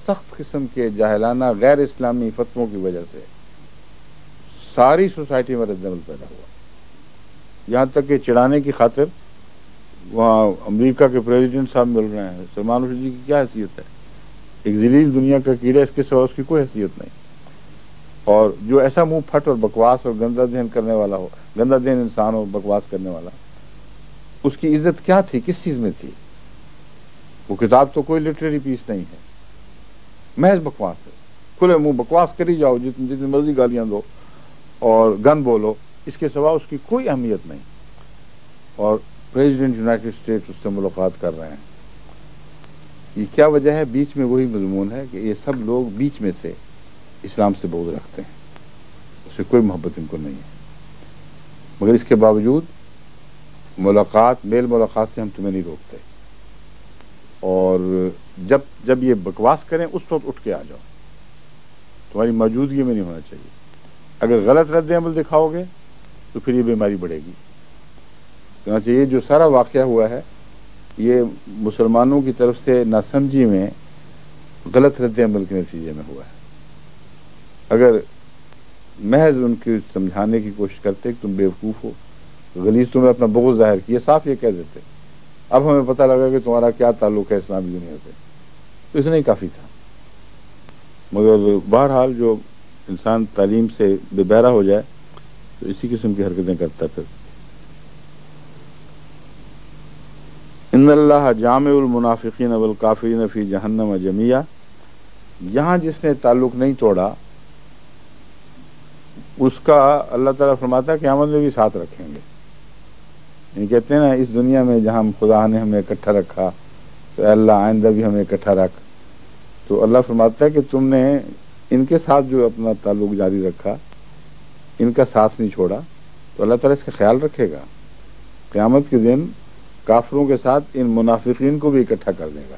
سخت قسم کے جاہلانہ غیر اسلامی فتووں کی وجہ سے ساری سوسائٹی میں رد عمل پیدا ہوا، یہاں تک کہ چڑھانے کی خاطر وہاں امریکہ کے پریزیڈنٹ صاحب مل رہے ہیں۔ سلمان رشدی کی کیا حیثیت ہے؟ ایک ذلیل دنیا کا کیڑا، اس کے سوا اس کی کوئی حیثیت نہیں۔ اور جو ایسا منہ پھٹ اور بکواس اور گندا ذہن کرنے والا ہو، گندا ذہن انسان ہو، بکواس کرنے والا، اس کی عزت کیا تھی؟ کس چیز میں تھی؟ وہ کتاب تو کوئی لٹریری پیس نہیں ہے، محض بکواس ہے۔ کھلے منہ بکواس کری جاؤ، جتنی جتنی مرضی گالیاں دو اور گن بولو، اس کے سوا اس کی کوئی اہمیت نہیں۔ اور پریزیڈنٹ یونائٹڈ اسٹیٹس اس سے ملاقات کر رہے ہیں۔ یہ کیا وجہ ہے؟ بیچ میں وہی مضمون ہے کہ یہ سب لوگ بیچ میں سے اسلام سے بغض رکھتے ہیں، اس سے کوئی محبت ان کو نہیں ہے، مگر اس کے باوجود ملاقات میل ملاقات سے ہم تمہیں نہیں روکتے، اور جب جب یہ بکواس کریں اس وقت اٹھ کے آ جاؤ، تمہاری موجودگی میں نہیں ہونا چاہیے۔ اگر غلط رد عمل دکھاؤ گے تو پھر یہ بیماری بڑھے گی۔ چنانچہ یہ جو سارا واقعہ ہوا ہے یہ مسلمانوں کی طرف سے ناسمجھی میں غلط رد عمل کے نتیجے میں ہوا ہے۔ اگر محض ان کی سمجھانے کی کوشش کرتے کہ تم بیوقوف ہو، غلیظ، تمہیں اپنا بغض ظاہر کیا، صاف یہ کہہ دیتے اب ہمیں پتہ لگا کہ تمہارا کیا تعلق ہے اسلامی دنیا سے، تو اتنا ہی کافی تھا۔ مگر بہرحال جو انسان تعلیم سے بے بہرہ ہو جائے تو اسی قسم کی حرکتیں کرتا پھر۔ ان اللہ جامع المنافقین والکافرین فی جہنم جمیعا، یہاں جس نے تعلق نہیں توڑا اس کا اللہ تعالیٰ فرماتا ہے قیامت میں بھی ساتھ رکھیں گے۔ یعنی کہتے ہیں نا، اس دنیا میں جہاں خدا نے ہمیں اکٹھا رکھا تو اے اللہ آئندہ بھی ہمیں اکٹھا رکھ، تو اللہ فرماتا ہے کہ تم نے ان کے ساتھ جو اپنا تعلق جاری رکھا، ان کا ساتھ نہیں چھوڑا، تو اللہ تعالیٰ اس کا خیال رکھے گا۔ قیامت کے دن کافروں کے ساتھ ان منافقین کو بھی اکٹھا کر دے گا،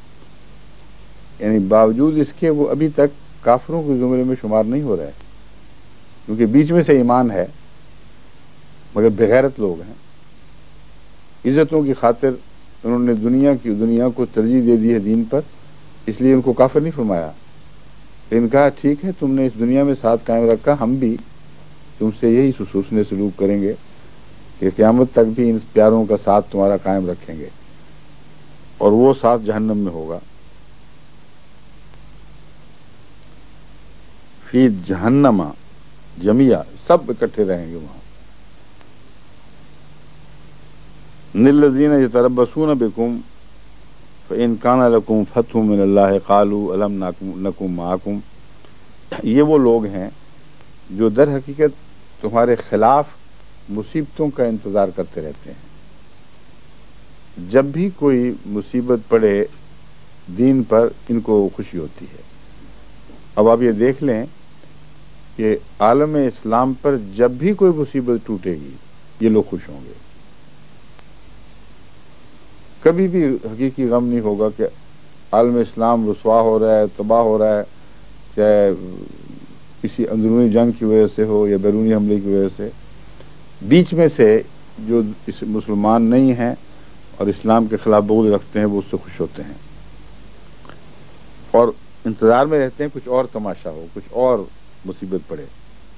یعنی باوجود اس کے وہ ابھی تک کافروں کے زمرے میں شمار نہیں ہو رہے، کیونکہ بیچ میں سے ایمان ہے مگر بغیرت لوگ ہیں، عزتوں کی خاطر انہوں نے دنیا کی دنیا کو ترجیح دے دی ہے دین پر، اس لیے ان کو کافر نہیں فرمایا، لیکن کہا ٹھیک ہے تم نے اس دنیا میں ساتھ قائم رکھا، ہم بھی تم سے یہی حسن سلوک کریں گے کہ قیامت تک بھی ان پیاروں کا ساتھ تمہارا قائم رکھیں گے، اور وہ ساتھ جہنم میں ہوگا۔ فی جہنم جمیعا، سب اکٹھے رہیں گے وہاں۔ الذین یتربصون بکم فإن کان لکم فتح من اللہ قالوا الم نکن معکم، یہ وہ لوگ ہیں جو در حقیقت تمہارے خلاف مصیبتوں کا انتظار کرتے رہتے ہیں۔ جب بھی کوئی مصیبت پڑے دین پر ان کو خوشی ہوتی ہے۔ اب آپ یہ دیکھ لیں کہ عالم اسلام پر جب بھی کوئی مصیبت ٹوٹے گی یہ لوگ خوش ہوں گے، کبھی بھی حقیقی غم نہیں ہوگا کہ عالم اسلام رسوا ہو رہا ہے، تباہ ہو رہا ہے، چاہے کسی اندرونی جنگ کی وجہ سے ہو یا بیرونی حملے کی وجہ سے۔ بیچ میں سے جو اس مسلمان نہیں ہیں اور اسلام کے خلاف بغض رکھتے ہیں وہ اس سے خوش ہوتے ہیں اور انتظار میں رہتے ہیں کچھ اور تماشا ہو، کچھ اور مصیبت پڑے۔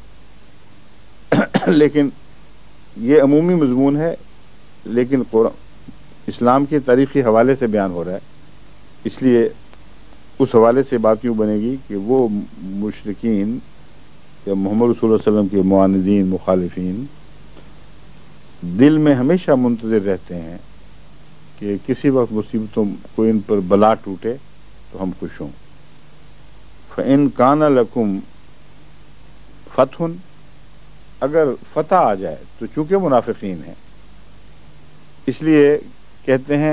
لیکن یہ عمومی مضمون ہے، لیکن قرآن اسلام کے تاریخی حوالے سے بیان ہو رہا ہے، اس لیے اس حوالے سے بات یوں بنے گی کہ وہ مشرکین یا محمد رسول اللہ علیہ وسلم کے معاندین، مخالفین دل میں ہمیشہ منتظر رہتے ہیں کہ کسی وقت مصیبتوں کو ان پر بلا ٹوٹے تو ہم خوش ہوں۔ فَإِن كَانَ لَكُمْ فَتْحٌ، اگر فتح آ جائے تو چونکہ منافقین ہیں اس لیے کہتے ہیں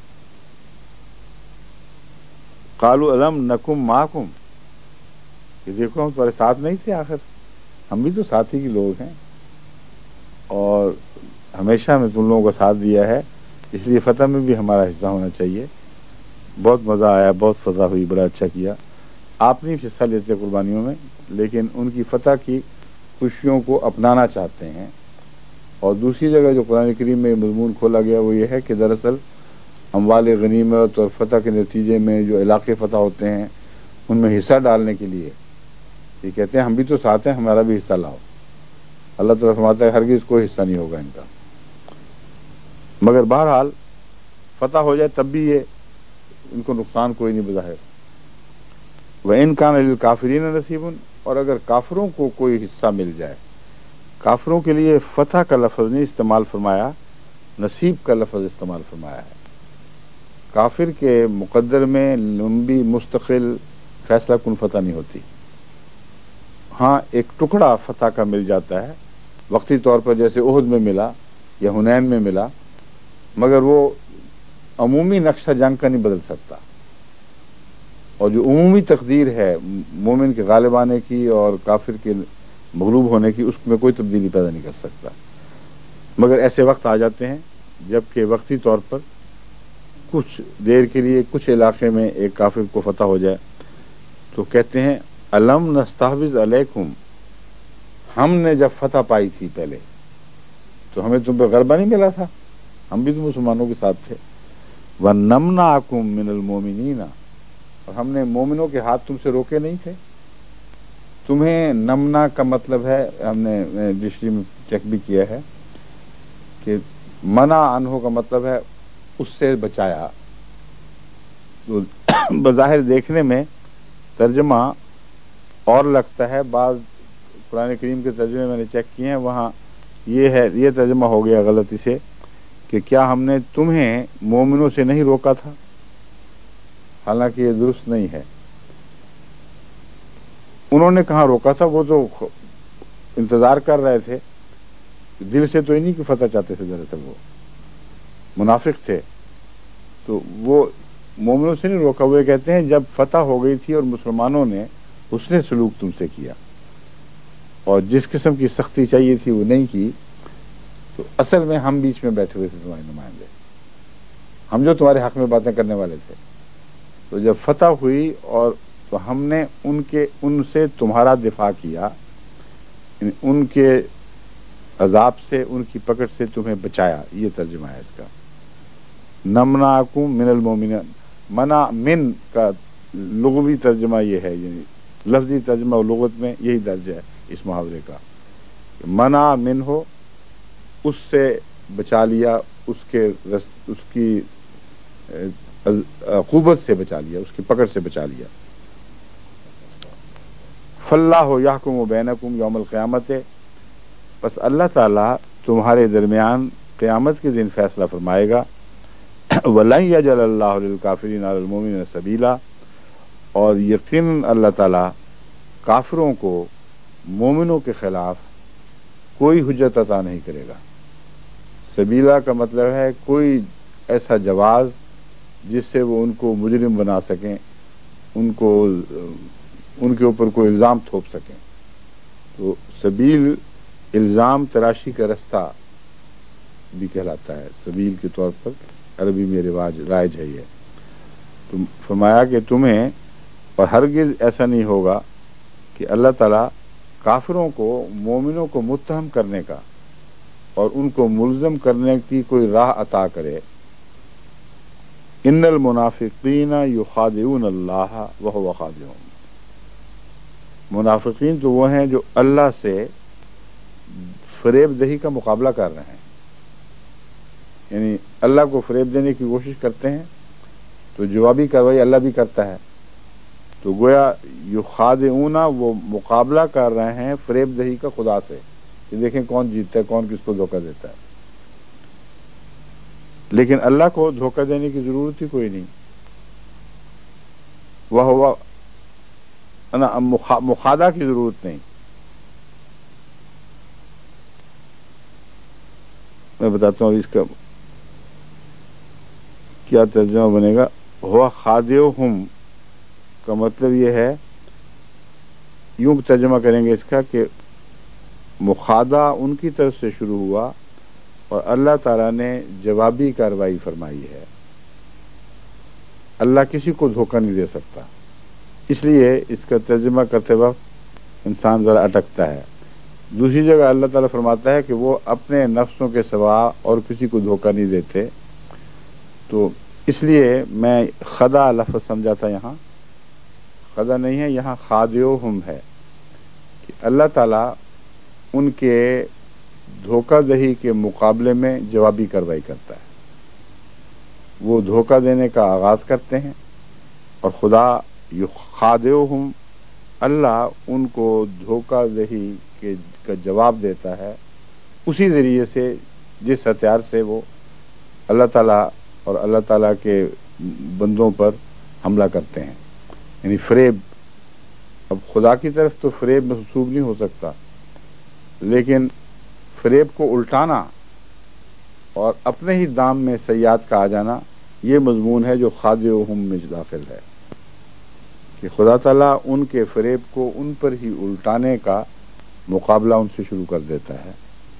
قالوا الم نکم معکم، کہ دیکھو ہم تمہارے ساتھ نہیں تھے، آخر ہم بھی تو ساتھی کے لوگ ہیں اور ہمیشہ ہمیں تم لوگوں کا ساتھ دیا ہے، اس لیے فتح میں بھی ہمارا حصہ ہونا چاہیے۔ بہت مزہ آیا، بہت فتح ہوئی، بڑا اچھا کیا۔ آپ نہیں حصہ لیتے قربانیوں میں، لیکن ان کی فتح کی خوشیوں کو اپنانا چاہتے ہیں۔ اور دوسری جگہ جو قرآن کریم میں مضمون کھولا گیا وہ یہ ہے کہ دراصل اموال غنیمت اور فتح کے نتیجے میں جو علاقے فتح ہوتے ہیں ان میں حصہ ڈالنے کے لیے یہ کہتے ہیں ہم بھی تو ساتھ ہیں، ہمارا بھی حصہ لاؤ۔ اللہ تعالیٰ فرماتا ہے ہرگز کوئی حصہ نہیں ہوگا ان کا، مگر بہرحال فتح ہو جائے تب بھی یہ ان کو نقصان کوئی نہیں بظاہر۔ وَإِنْ كَانَ لِلْكَافِرِينَ نَصِيبٌ، اور اگر کافروں کو کوئی حصہ مل جائے، کافروں کے لیے فتح کا لفظ نہیں استعمال فرمایا، نصیب کا لفظ استعمال فرمایا ہے۔ کافر کے مقدر میں لمبی مستقل فیصلہ کن فتح نہیں ہوتی، ہاں ایک ٹکڑا فتح کا مل جاتا ہے وقتی طور پر، جیسے احد میں ملا یا حنین میں ملا، مگر وہ عمومی نقشہ جنگ کا نہیں بدل سکتا، اور جو عمومی تقدیر ہے مومن کے غالب آنے کی اور کافر کے مغلوب ہونے کی، اس میں کوئی تبدیلی پیدا نہیں کر سکتا۔ مگر ایسے وقت آ جاتے ہیں جبکہ وقتی طور پر کچھ دیر کے لیے کچھ علاقے میں ایک کافر کو فتح ہو جائے تو کہتے ہیں الم نستحوذ علیکم، ہم نے جب فتح پائی تھی پہلے تو ہمیں تم پہ غلبہ نہیں ملا تھا، ہم بھی تو مسلمانوں کے ساتھ تھے۔ وَنَمْنَعَكُم مِّنَ الْمُؤْمِنِينَ، اور ہم نے مومنوں کے ہاتھ تم سے روکے نہیں تھے۔ تمہیں نمنا کا مطلب ہے، ہم نے ڈکشنری میں چیک بھی کیا ہے کہ منع عنہ کا مطلب ہے اس سے بچایا۔ تو بظاہر دیکھنے میں ترجمہ اور لگتا ہے، بعض قرآن کریم کے ترجمے میں نے چیک کیے ہیں، وہاں یہ ہے، یہ ترجمہ ہو گیا غلطی سے کہ کیا ہم نے تمہیں مومنوں سے نہیں روکا تھا، حالانکہ یہ درست نہیں ہے۔ انہوں نے کہاں روکا تھا، وہ تو انتظار کر رہے تھے، دل سے تو ہی نہیں کہ فتح چاہتے تھے، دراصل وہ منافق تھے، تو وہ مومنوں سے نہیں روکا۔ وہ کہتے ہیں جب فتح ہو گئی تھی اور مسلمانوں نے حسن سلوک تم سے کیا اور جس قسم کی سختی چاہیے تھی وہ نہیں کی، تو اصل میں ہم بیچ میں بیٹھے ہوئے تھے تمہارے نمائندے، ہم جو تمہارے حق میں باتیں کرنے والے تھے۔ تو جب فتح ہوئی اور تو ہم نے ان کے ان سے تمہارا دفاع کیا، ان کے عذاب سے، ان کی پکڑ سے تمہیں بچایا، یہ ترجمہ ہے اس کا۔ نمنعکم من المؤمنین، منع من کا لغوی ترجمہ یہ ہے، یعنی لفظی ترجمہ اور لغت میں یہی درج ہے اس محاورے کا، منع من ہو، اس سے بچا لیا، اس کے اس کی قوت سے بچا لیا، اس کی پکڑ سے بچا لیا۔ فاللہ یحکم بینکم یوم القیامت، بس اللہ تعالیٰ تمہارے درمیان قیامت کے دن فیصلہ فرمائے گا۔ وَلَن يَجْعَلَ اللَّهُ لِلْكَافِرِينَ عَلَى الْمُؤْمِنِينَ سَبِيلًا، اور یقین اللہ تعالیٰ کافروں کو مومنوں کے خلاف کوئی حجت عطا نہیں کرے گا۔ سبیلا کا مطلب ہے کوئی ایسا جواز جس سے وہ ان کو مجرم بنا سکیں، ان کو ان کے اوپر کوئی الزام تھوپ سکیں۔ تو سبیل الزام تراشی کا رستہ بھی کہلاتا ہے، سبیل کے طور پر عربی میں رواج رائج ہے یہ۔ تو فرمایا کہ تمہیں اور ہرگز ایسا نہیں ہوگا کہ اللہ تعالیٰ کافروں کو مومنوں کو متہم کرنے کا اور ان کو ملزم کرنے کی کوئی راہ عطا کرے۔ ان المنافقین یخادعون اللہ وہو خادعہم، منافقین تو وہ ہیں جو اللہ سے فریب دہی کا مقابلہ کر رہے ہیں، یعنی اللہ کو فریب دینے کی کوشش کرتے ہیں، تو جوابی کارروائی اللہ بھی کرتا ہے۔ تو گویا یخادعون، وہ مقابلہ کر رہے ہیں فریب دہی کا خدا سے، کہ دیکھیں کون جیتتا ہے، کون کس کو دھوکہ دیتا ہے۔ لیکن اللہ کو دھوکہ دینے کی ضرورت ہی کوئی نہیں، وہ مخادع کی ضرورت نہیں۔ میں بتاتا ہوں اس کا کیا ترجمہ بنے گا۔ ہوا خادعہم کا مطلب یہ ہے، یوں ترجمہ کریں گے اس کا کہ مخادع ان کی طرف سے شروع ہوا اور اللہ تعالیٰ نے جوابی کارروائی فرمائی ہے۔ اللہ کسی کو دھوکہ نہیں دے سکتا، اس لیے اس کا ترجمہ کرتے وقت انسان ذرا اٹکتا ہے۔ دوسری جگہ اللہ تعالیٰ فرماتا ہے کہ وہ اپنے نفسوں کے سوا اور کسی کو دھوکہ نہیں دیتے، تو اس لیے میں خدا لفظ سمجھا تھا یہاں، قضا نہیں ہے، یہاں خادعوہم ہے کہ اللہ تعالیٰ ان کے دھوکہ دہی کے مقابلے میں جوابی کارروائی کرتا ہے۔ وہ دھوکہ دینے کا آغاز کرتے ہیں اور خدا خادعوہم، اللہ ان کو دھوکہ دہی کے کا جواب دیتا ہے اسی ذریعے سے جس ہتھیار سے وہ اللہ تعالیٰ اور اللہ تعالیٰ کے بندوں پر حملہ کرتے ہیں، یعنی فریب۔ اب خدا کی طرف تو فریب منسوب نہیں ہو سکتا، لیکن فریب کو الٹانا اور اپنے ہی دام میں سیئات کا آ جانا، یہ مضمون ہے جو خادعوہم میں داخل ہے کہ خدا تعالیٰ ان کے فریب کو ان پر ہی الٹانے کا مقابلہ ان سے شروع کر دیتا ہے۔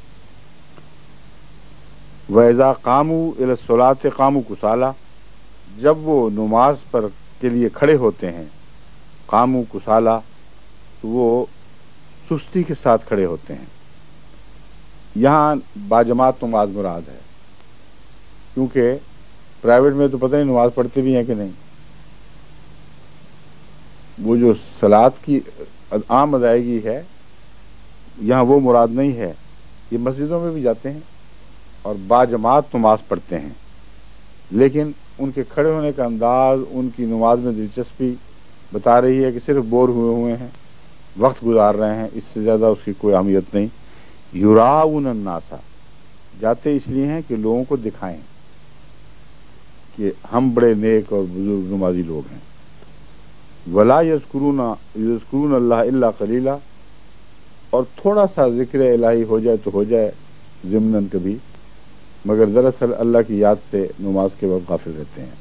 وَإِذَا قَامُوا إِلَى الصَّلَاةِ قَامُوا كُسَالَىٰ، جب وہ نماز پر کے لیے کھڑے ہوتے ہیں، قاموا کسالہ، تو وہ سستی کے ساتھ کھڑے ہوتے ہیں۔ یہاں باجماعت نماز مراد ہے، کیونکہ پرائیویٹ میں تو پتہ نہیں نماز پڑھتے بھی ہیں کہ نہیں۔ وہ جو صلاۃ کی عام ادائیگی ہے یہاں وہ مراد نہیں ہے، یہ مسجدوں میں بھی جاتے ہیں اور باجماعت نماز پڑھتے ہیں، لیکن ان کے کھڑے ہونے کا انداز ان کی نماز میں دلچسپی بتا رہی ہے کہ صرف بور ہوئے ہوئے ہیں، وقت گزار رہے ہیں، اس سے زیادہ اس کی کوئی اہمیت نہیں۔ یراؤن الناس، جاتے اس لیے ہیں کہ لوگوں کو دکھائیں کہ ہم بڑے نیک اور بزرگ نمازی لوگ ہیں۔ ولا یذکرون یذکرون اللہ الا قلیلا، اور تھوڑا سا ذکر الہی ہو جائے تو ہو جائے ضمناً کبھی، مگر دراصل اللہ کی یاد سے نماز کے وقت غافل رہتے ہیں۔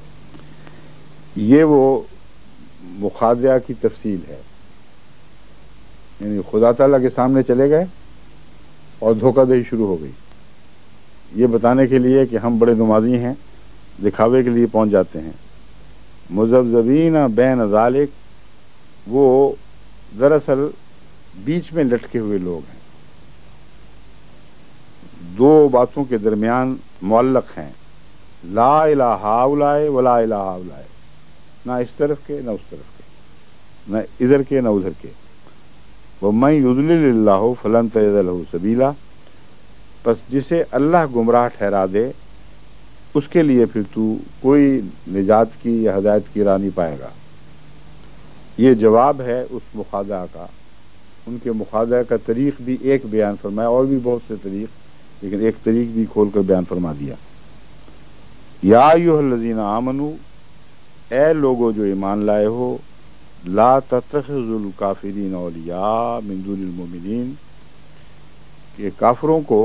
یہ وہ مخادعہ کی تفصیل ہے، یعنی خدا تعالیٰ کے سامنے چلے گئے اور دھوکہ دہی شروع ہو گئی، یہ بتانے کے لیے کہ ہم بڑے نمازی ہیں، دکھاوے کے لیے پہنچ جاتے ہیں۔ مذبذبین بین ذالک، وہ دراصل بیچ میں لٹکے ہوئے لوگ ہیں، دو باتوں کے درمیان معلق ہیں، لا الہ ہؤلاء ولا الہ ہؤلاء، نہ اس طرف کے نہ اس طرف کے، نہ ادھر کے نہ ادھر کے۔ وَمَن يُضْلِلِ اللَّهُ فَلَن تَجِدَ لَهُ سَبِيلًا، پس جسے اللہ گمراہ ٹھہرا دے اس کے لیے پھر تو کوئی نجات کی یا ہدایت کی راہ نہیں پائے گا۔ یہ جواب ہے اس مخادعہ کا۔ ان کے مخادعہ کا طریق بھی ایک بیان فرمایا، اور بھی بہت سے طریق، لیکن ایک طریق بھی کھول کر بیان فرما دیا۔ یا ایھا الذین آمنوا، اے لوگو جو ایمان لائے ہو، لا تتخذوا الکافرین اولیاء من دون المؤمنین، کہ کافروں کو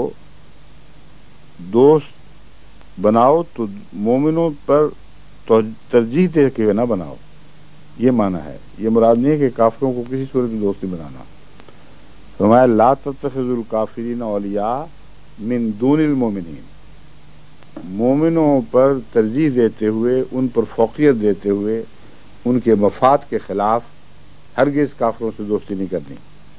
دوست بناؤ تو مومنوں پر ترجیح دے کے نہ بناؤ، یہ معنی ہے۔ یہ مراد نہیں ہے کہ کافروں کو کسی صورت میں دوست نہیں بنانا۔ فرمایا لا تتخذوا الکافرین اولیاء من دون المؤمنین، مومنوں پر ترجیح دیتے ہوئے، ان پر فوقیت دیتے ہوئے، ان کے مفاد کے خلاف ہرگز کافروں سے دوستی نہیں کرنی۔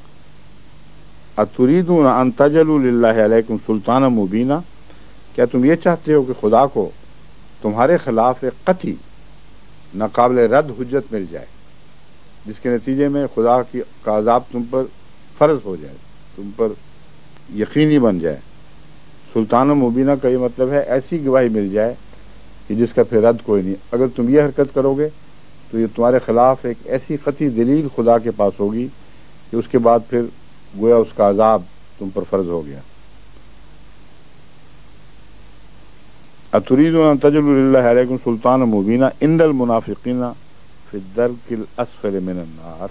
اتریدون ان تجعلوا للہ علیکم سلطانا مبینا، کیا تم یہ چاہتے ہو کہ خدا کو تمہارے خلاف ایک قطعی ناقابل رد حجت مل جائے، جس کے نتیجے میں خدا کی کا عذاب تم پر فرض ہو جائے، تم پر یقینی بن جائے۔ سلطان مبینہ کا یہ مطلب ہے ایسی گواہی مل جائے کہ جس کا پھر رد کوئی نہیں۔ اگر تم یہ حرکت کرو گے تو یہ تمہارے خلاف ایک ایسی قطعی دلیل خدا کے پاس ہوگی کہ اس کے بعد پھر گویا اس کا عذاب تم پر فرض ہو گیا۔ اتریدون ان تجعلوا للہ علیکم سلطانا مبینا ان المنافقین فی الدرک الاسفل من النار،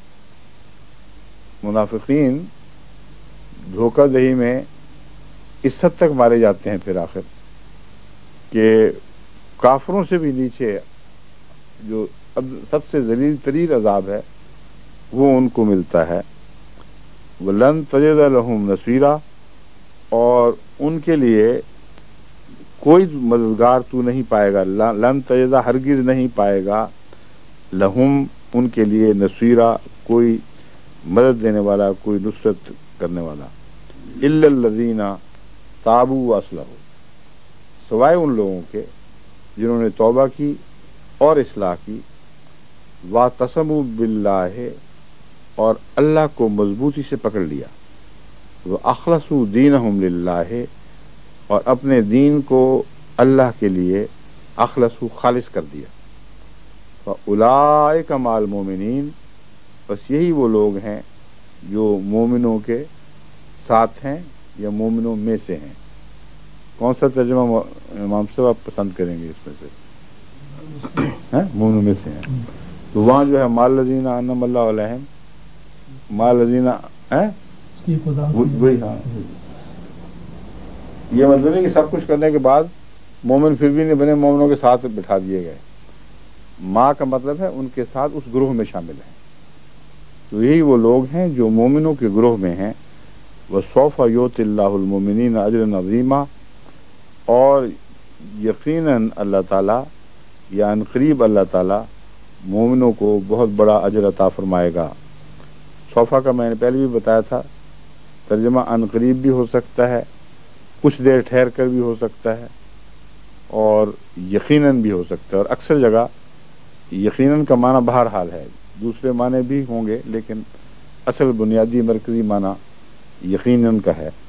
منافقین دھوکہ دہی میں اس حد تک مارے جاتے ہیں پھر آخر کہ کافروں سے بھی نیچے جو سب سے ذلیل ترین عذاب ہے وہ ان کو ملتا ہے۔ وَلَن تَجِدَ لَهُمْ نَصِيرًا، اور ان کے لیے کوئی مددگار تو نہیں پائے گا، لن تجدہ ہرگز نہیں پائے گا، لہم ان کے لیے نصیرا کوئی مدد دینے والا، کوئی نصرت کرنے والا، الا الذین تابوا واصلحوا، سوائے ان لوگوں کے جنہوں نے توبہ کی اور اصلاح کی، واعتصموا باللہ اور اللہ کو مضبوطی سے پکڑ لیا، واخلصوا دینہم للہ اور اپنے دین کو اللہ کے لیے اخلصوا خالص کر دیا، فاولئک مع المؤمنین بس یہی وہ لوگ ہیں جو مومنوں کے ساتھ ہیں یا مومنوں میں سے ہیں۔ کون سا ترجمہ امام صاحب آپ پسند کریں گے اس میں سے؟ مومنوں میں سے ہیں، تو وہاں جو ہے مال الذین انعم اللہ علیہم، مال الذین وہی، ہاں یہ مطلب ہے کہ سب کچھ کرنے کے بعد مومن پھر بھی نہیں بنے، مومنوں کے ساتھ بٹھا دیے گئے۔ ماں کا مطلب ہے ان کے ساتھ اس گروہ میں شامل ہیں، تو یہی وہ لوگ ہیں جو مومنوں کے گروہ میں ہیں۔ وَسَوْفَ يُؤْتِ اللَّهُ الْمُؤْمِنِينَ أَجْرًا عَظِيمًا اور یقیناً اللہ تعالیٰ یا ان قریب اللہ تعالیٰ مومنوں کو بہت بڑا اجر عطا فرمائے گا۔ صوفہ کا میں نے پہلے بھی بتایا تھا، ترجمہ ان قریب بھی ہو سکتا ہے، کچھ دیر ٹھہر کر بھی ہو سکتا ہے، اور یقیناً بھی ہو سکتا ہے، اور اکثر جگہ یقیناً کا معنی بہرحال ہے، دوسرے معنی بھی ہوں گے لیکن اصل بنیادی مرکزی معنی یقیناً کا ہے۔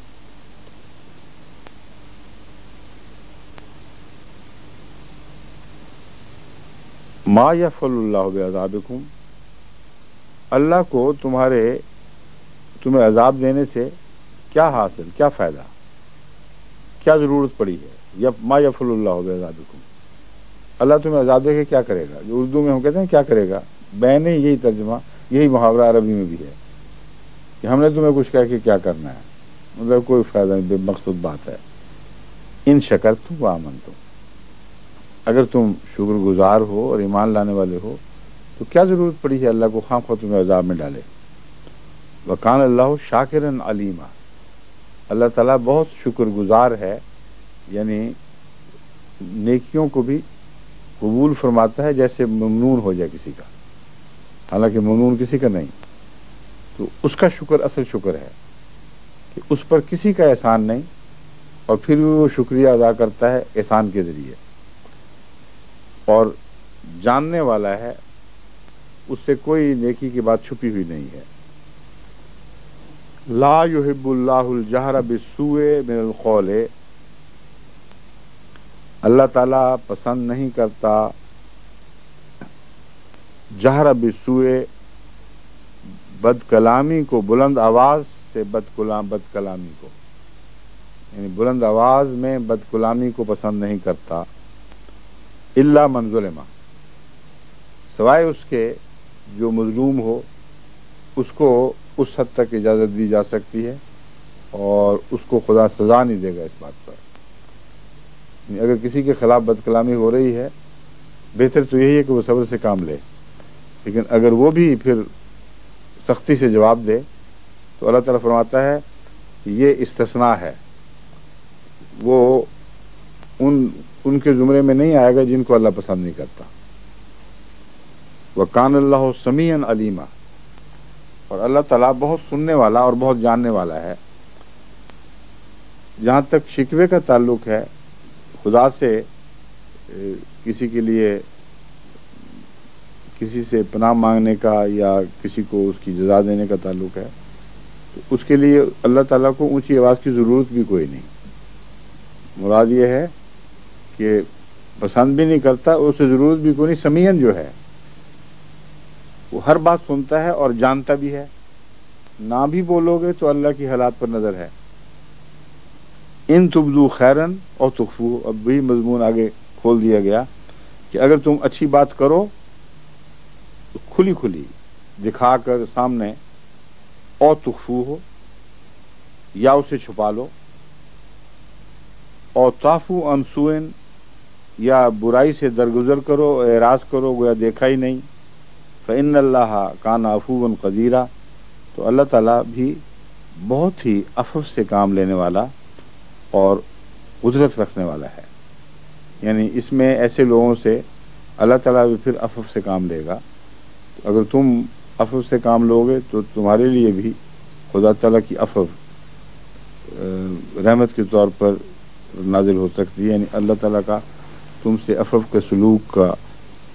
ما یفعل اللہ بعذابکم اللہ کو تمہارے تمہیں عذاب دینے سے کیا حاصل، کیا فائدہ، کیا ضرورت پڑی ہے؟ یف ما یفعل اللہ بعذابکم اللہ تمہیں عذاب دے کے کیا کرے گا؟ جو اردو میں ہم کہتے ہیں کیا کرے گا، میں نے یہی ترجمہ، یہی محاورہ عربی میں بھی ہے کہ ہم نے تمہیں کچھ کہہ کے کیا کرنا ہے، مطلب کوئی فائدہ نہیں، بے مقصد بات ہے۔ ان شکرتم وآمنتم اگر تم شکر گزار ہو اور ایمان لانے والے ہو تو کیا ضرورت پڑی ہے اللہ کو خواہ خواہ تمہیں عذاب میں ڈالے۔ وکان اللہ شاکرا علیما اللہ تعالیٰ بہت شکر گزار ہے، یعنی نیکیوں کو بھی قبول فرماتا ہے جیسے ممنون ہو جائے کسی کا، حالانکہ ممنون کسی کا نہیں، تو اس کا شکر اصل شکر ہے کہ اس پر کسی کا احسان نہیں اور پھر بھی وہ شکریہ ادا کرتا ہے احسان کے ذریعے، اور جاننے والا ہے، اس سے کوئی نیکی کی بات چھپی ہوئی نہیں ہے۔ لا یحب اللہ الجہر بالسوء من القول اللہ تعالیٰ پسند نہیں کرتا جہر بالسوء بد کلامی کو، بلند آواز سے بد کلام بد کلامی کو، یعنی بلند آواز میں بد کلامی کو پسند نہیں کرتا۔ الا من ظلم سوائے اس کے جو مظلوم ہو، اس کو اس حد تک اجازت دی جا سکتی ہے اور اس کو خدا سزا نہیں دے گا اس بات پر، یعنی اگر کسی کے خلاف بد کلامی ہو رہی ہے بہتر تو یہی ہے کہ وہ صبر سے کام لے، لیکن اگر وہ بھی پھر سختی سے جواب دے تو اللہ تعالیٰ فرماتا ہے کہ یہ استثناء ہے، وہ ان ان کے زمرے میں نہیں آئے گا جن کو اللہ پسند نہیں کرتا۔ وَكَانَ اللَّهُ سَمِيعًا عَلِيمًا اور اللہ تعالیٰ بہت سننے والا اور بہت جاننے والا ہے۔ جہاں تک شکوے کا تعلق ہے، خدا سے کسی کے لیے کسی سے پناہ مانگنے کا یا کسی کو اس کی جزا دینے کا تعلق ہے، تو اس کے لیے اللہ تعالیٰ کو اونچی آواز کی ضرورت بھی کوئی نہیں، مراد یہ ہے کہ پسند بھی نہیں کرتا، اسے ضرورت بھی کوئی نہیں، سمیعن جو ہے وہ ہر بات سنتا ہے اور جانتا بھی ہے، نہ بھی بولو گے تو اللہ کی حالات پر نظر ہے۔ ان تبدو خیرن اور تخفو اب بھی مضمون آگے کھول دیا گیا کہ اگر تم اچھی بات کرو تو کھلی کھلی دکھا کر سامنے، اور تخفو ہو یا اسے چھپا لو، اور تعفو عن سوء یا برائی سے درگزر کرو، اعراض کرو گویا دیکھا ہی نہیں، فإن اللہ کان عفوا قدیرا تو اللہ تعالیٰ بھی بہت ہی عفو سے کام لینے والا اور قدرت رکھنے والا ہے۔ یعنی اس میں ایسے لوگوں سے اللہ تعالیٰ بھی پھر عفو سے کام لے گا، اگر تم عفو سے کام لوگے تو تمہارے لیے بھی خدا تعالیٰ کی عفو رحمت کے طور پر نازل ہو سکتی ہے، یعنی اللہ تعالیٰ کا تم سے عفو کے سلوک کا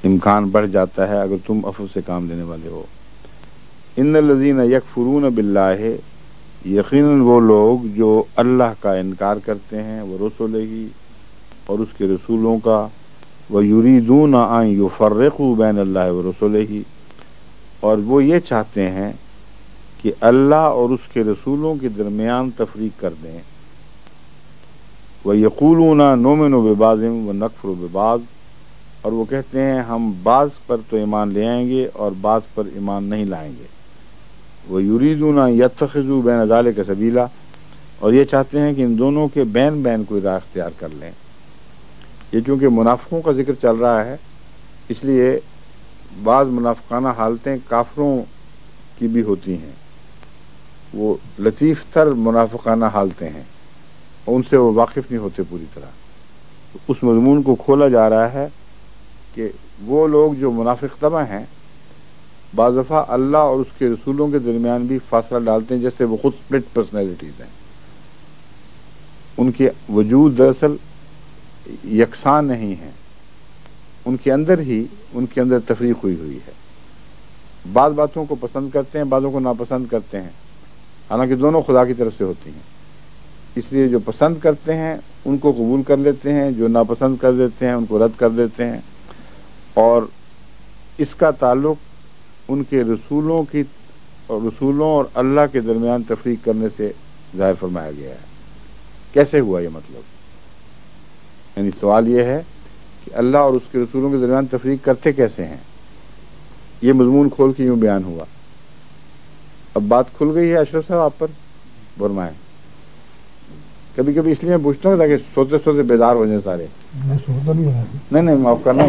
امکان بڑھ جاتا ہے اگر تم عفو سے کام لینے والے ہو۔ ان الذین یکفرون باللہ، یقیناً وہ لوگ جو اللہ کا انکار کرتے ہیں، وہ رسولہ اور اس کے رسولوں کا، وَيُرِيدُونَ أَن يُفَرِّقُوا بَيْنَ اللَّهِ وَرُسُلِهِ، اور وہ یہ چاہتے ہیں کہ اللہ اور اس کے رسولوں کے درمیان تفریق کر دیں۔ وَيَقُولُونَ نُؤْمِنُ بِبَعْضٍ وَنَكْفُرُ بِبَعْضٍ، اور وہ کہتے ہیں ہم بعض پر تو ایمان لے آئیں گے اور بعض پر ایمان نہیں لائیں گے۔ وَيُرِيدُونَ أَن يَتَّخِذُوا بَيْنَ ذَلِكَ سَبِيلًا، اور یہ چاہتے ہیں کہ ان دونوں کے بین بین کوئی راہ اختیار کر لیں۔ یہ چونکہ منافقوں کا ذکر چل رہا ہے، اس لیے بعض منافقانہ حالتیں کافروں کی بھی ہوتی ہیں، وہ لطیف تر منافقانہ حالتیں ہیں، ان سے وہ واقف نہیں ہوتے پوری طرح۔ اس مضمون کو کھولا جا رہا ہے کہ وہ لوگ جو منافق طبع ہیں، بعض دفعہ اللہ اور اس کے رسولوں کے درمیان بھی فاصلہ ڈالتے ہیں، جیسے وہ خود سپلٹ پرسنالٹیز ہیں، ان کے وجود دراصل یکساں نہیں ہیں، ان کے اندر ہی ان کے اندر تفریق ہوئی ہوئی ہے۔ بعض باتوں کو پسند کرتے ہیں، بعضوں کو ناپسند کرتے ہیں، حالانکہ دونوں خدا کی طرف سے ہوتی ہیں۔ اس لیے جو پسند کرتے ہیں ان کو قبول کر لیتے ہیں، جو ناپسند کر دیتے ہیں ان کو رد کر دیتے ہیں، اور اس کا تعلق ان کے رسولوں کی اور رسولوں اور اللہ کے درمیان تفریق کرنے سے ظاہر فرمایا گیا ہے۔ کیسے ہوا یہ مطلب؟ یعنی سوال یہ ہے کہ اللہ اور اس کے رسولوں کے درمیان تفریق کرتے کیسے ہیں؟ یہ مضمون کھول کے یوں بیان ہوا۔ اب بات کھل گئی ہے اشرف صاحب آپ پر، برمائیں۔ کبھی کبھی اس لیے میں پوچھتا ہوں تاکہ سوتے سوتے بیدار ہو جائیں سارے۔ نہیں نہیں معاف کرنا،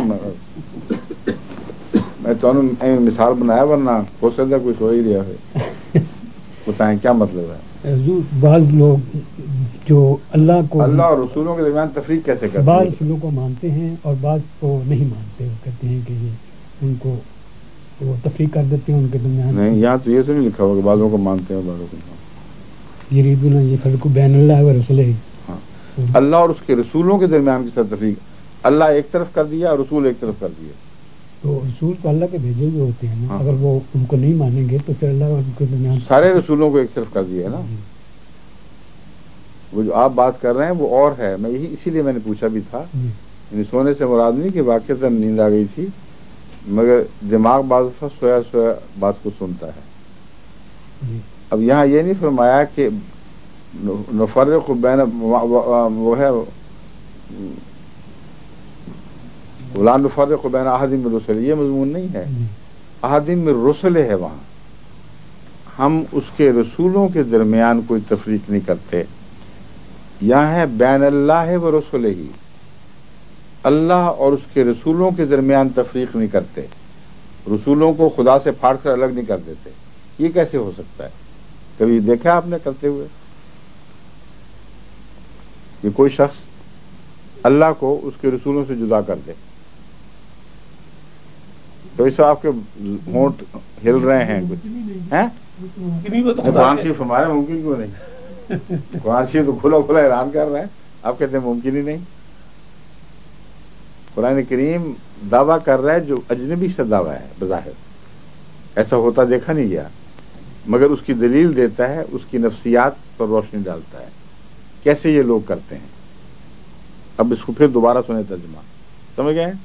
میں تو مثال بنایا، ورنہ ہو سکتا کوئی سو ہی رہا ہے۔ بتائیں کیا مطلب ہے؟ بعض لوگ جو اللہ کو اللہ اور رسولوں کے درمیان تفریق کیسے کرتے ہیں؟ بعض رسولوں کو مانتے ہیں اور بعض کو نہیں مانتے، وہ کہتے ہیں کہ یہ ان کو وہ تفریق کر دیتے ہیں ان کے درمیان۔ نہیں، یہاں تو یہ تو نہیں لکھا ہوا کہ بعضوں کو مانتے ہیں اور بعضوں کو نہیں۔ یریدون ان یفرقوا بین اللہ و رسولہ، ہاں، اللہ اور اس کے رسولوں کے درمیان کس طرح تفریق؟ اللہ ایک طرف کر دیا اور رسول ایک طرف کر دیا۔ تو رسول تو اللہ کے بھیجے ہوئے ہوتے ہیں نا، اگر وہ ان کو نہیں مانیں گے تو پھر اللہ اور ان کے درمیان سارے رسولوں کو ایک طرف کر دیا ہے نا۔ وہ جو آپ بات کر رہے ہیں وہ اور ہے، میں یہی اسی لیے میں نے پوچھا بھی تھا، یعنی سونے سے مراد نہیں کہ واقعتاً نیند آ گئی تھی، مگر دماغ بعض دفعہ سویا سویا بات کو سنتا ہے۔ اب یہاں یہ نہیں فرمایا کہ نفرق بین، وہ ہے وَلَا نُفَرِّقُ بَيْنَ أَحَدٍ مِّن رُّسُلِهِ، یہ مضمون نہیں ہے، أَحَدٍ مِّن رُّسُلِهِ ہے وہاں، ہم اس کے رسولوں کے درمیان کوئی تفریق نہیں کرتے۔ یہاں ہے بین اللہ و رسولہ، اللہ اور اس کے رسولوں کے درمیان تفریق نہیں کرتے، رسولوں کو خدا سے پھاڑ کر الگ نہیں کر دیتے۔ یہ کیسے ہو سکتا ہے؟ کبھی دیکھا آپ نے کرتے ہوئے کہ کوئی شخص اللہ کو اس کے رسولوں سے جدا کر دے؟ تو اس آپ کے ہونٹ ہل رہے ہیں کچھ ہیں؟ قرآن شریف ہمارے ممکن کیوں نہیں؟ قرآن شریف تو کھلا کھلا اعلان کر رہے ہیں، آپ کہتے ہیں ممکن ہی نہیں۔ قرآن کریم دعویٰ کر رہا ہے جو اجنبی سے دعویٰ ہے، بظاہر ایسا ہوتا دیکھا نہیں گیا، مگر اس کی دلیل دیتا ہے، اس کی نفسیات پر روشنی ڈالتا ہے کیسے یہ لوگ کرتے ہیں۔ اب اس کو پھر دوبارہ سنیں ترجمہ، سمجھ گئے؟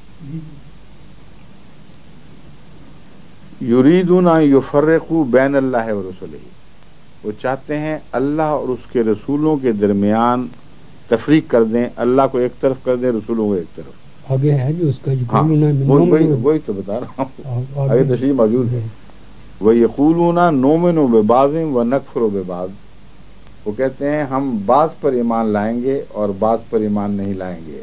یریدون ان یفرقوا بین اللہ و رسولہ، وہ چاہتے ہیں اللہ اور اس کے رسولوں کے درمیان تفریق کر دیں، اللہ کو ایک طرف کر دیں، رسولوں کو ایک طرف۔ آگے ہے جو اس کا ہاں وہی وہی تو بتا رہا ہوں، آگے تشریح موجود ہے۔ وَيَقُولُونَ نُؤْمِنُ بِبَعْضٍ وَنَكْفُرُ بِبَعْضٍ، وہ کہتے ہیں ہم بعض پر ایمان لائیں گے اور بعض پر ایمان نہیں لائیں گے۔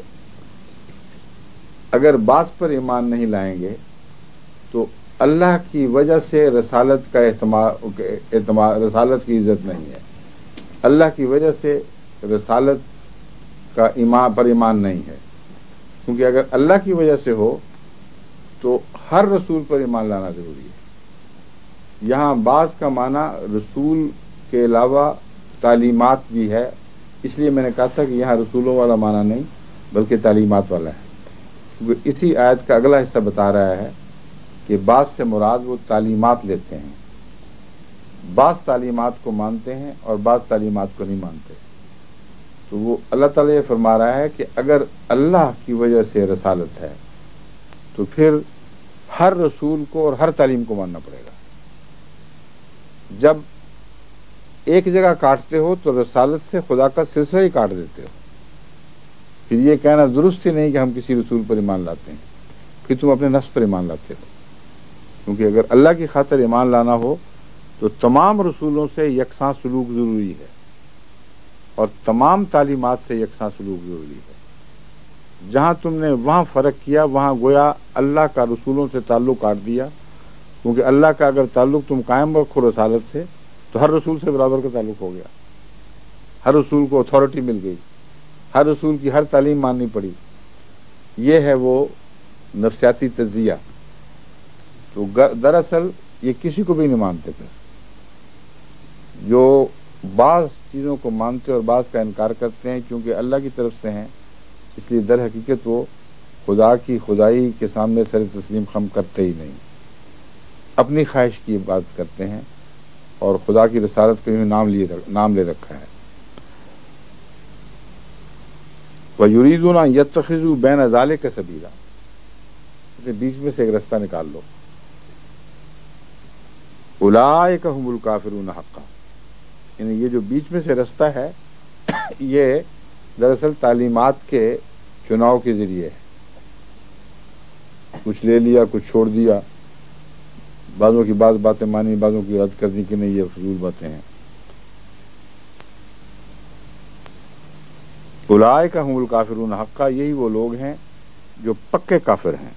اگر بعض پر ایمان نہیں لائیں گے تو اللہ کی وجہ سے رسالت کا اعتماد، رسالت کی عزت نہیں ہے، اللہ کی وجہ سے رسالت کا ایمان پر ایمان نہیں ہے، کیونکہ اگر اللہ کی وجہ سے ہو تو ہر رسول پر ایمان لانا ضروری ہے۔ یہاں بعض کا معنی رسول کے علاوہ تعلیمات بھی ہے، اس لیے میں نے کہا تھا کہ یہاں رسولوں والا معنی نہیں بلکہ تعلیمات والا ہے۔ کیونکہ اسی آیت کا اگلا حصہ بتا رہا ہے کہ بعض سے مراد وہ تعلیمات لیتے ہیں، بعض تعلیمات کو مانتے ہیں اور بعض تعلیمات کو نہیں مانتے. تو وہ اللہ تعالیٰ یہ فرما رہا ہے کہ اگر اللہ کی وجہ سے رسالت ہے تو پھر ہر رسول کو اور ہر تعلیم کو ماننا پڑے گا. جب ایک جگہ کاٹتے ہو تو رسالت سے خدا کا سلسلہ ہی کاٹ دیتے ہو. پھر یہ کہنا درست ہی نہیں کہ ہم کسی رسول پر ایمان لاتے ہیں، پھر تم اپنے نفس پر ایمان لاتے ہو. کیونکہ اگر اللہ کی خاطر ایمان لانا ہو تو تمام رسولوں سے یکساں سلوک ضروری ہے اور تمام تعلیمات سے یکساں سلوک ضروری ہے. جہاں تم نے وہاں فرق کیا وہاں گویا اللہ کا رسولوں سے تعلق کاٹ دیا. کیونکہ اللہ کا اگر تعلق تم قائم رکھو رسالت سے تو ہر رسول سے برابر کا تعلق ہو گیا، ہر رسول کو اتھارٹی مل گئی، ہر رسول کی ہر تعلیم ماننی پڑی. یہ ہے وہ نفسیاتی تجزیہ. تو دراصل یہ کسی کو بھی نہیں مانتے. پھر جو بعض چیزوں کو مانتے اور بعض کا انکار کرتے ہیں کیونکہ اللہ کی طرف سے ہیں، اس لیے در حقیقت وہ خدا کی خدائی کے سامنے سر تسلیم خم کرتے ہی نہیں، اپنی خواہش کی بات کرتے ہیں اور خدا کی رسالت کے نام لیے نام لے رکھا ہے. وَيُرِيدُونَ أَن يَتَّخِذُوا بَيْنَ ذَلِكَ سَبِيلًا، بیچ میں سے ایک رستہ نکال لو. اولئک هم الکافرون حقا، یعنی یہ جو بیچ میں سے رستہ ہے یہ دراصل تعلیمات کے چناؤ کے ذریعے ہے. کچھ لے لیا، کچھ چھوڑ دیا، بعضوں کی بعض باتیں مانی، بعضوں کی رد کر دی کہ نہیں یہ فضول باتیں ہیں. اولئک هم الکافرون حقا، یہی وہ لوگ ہیں جو پکے کافر ہیں.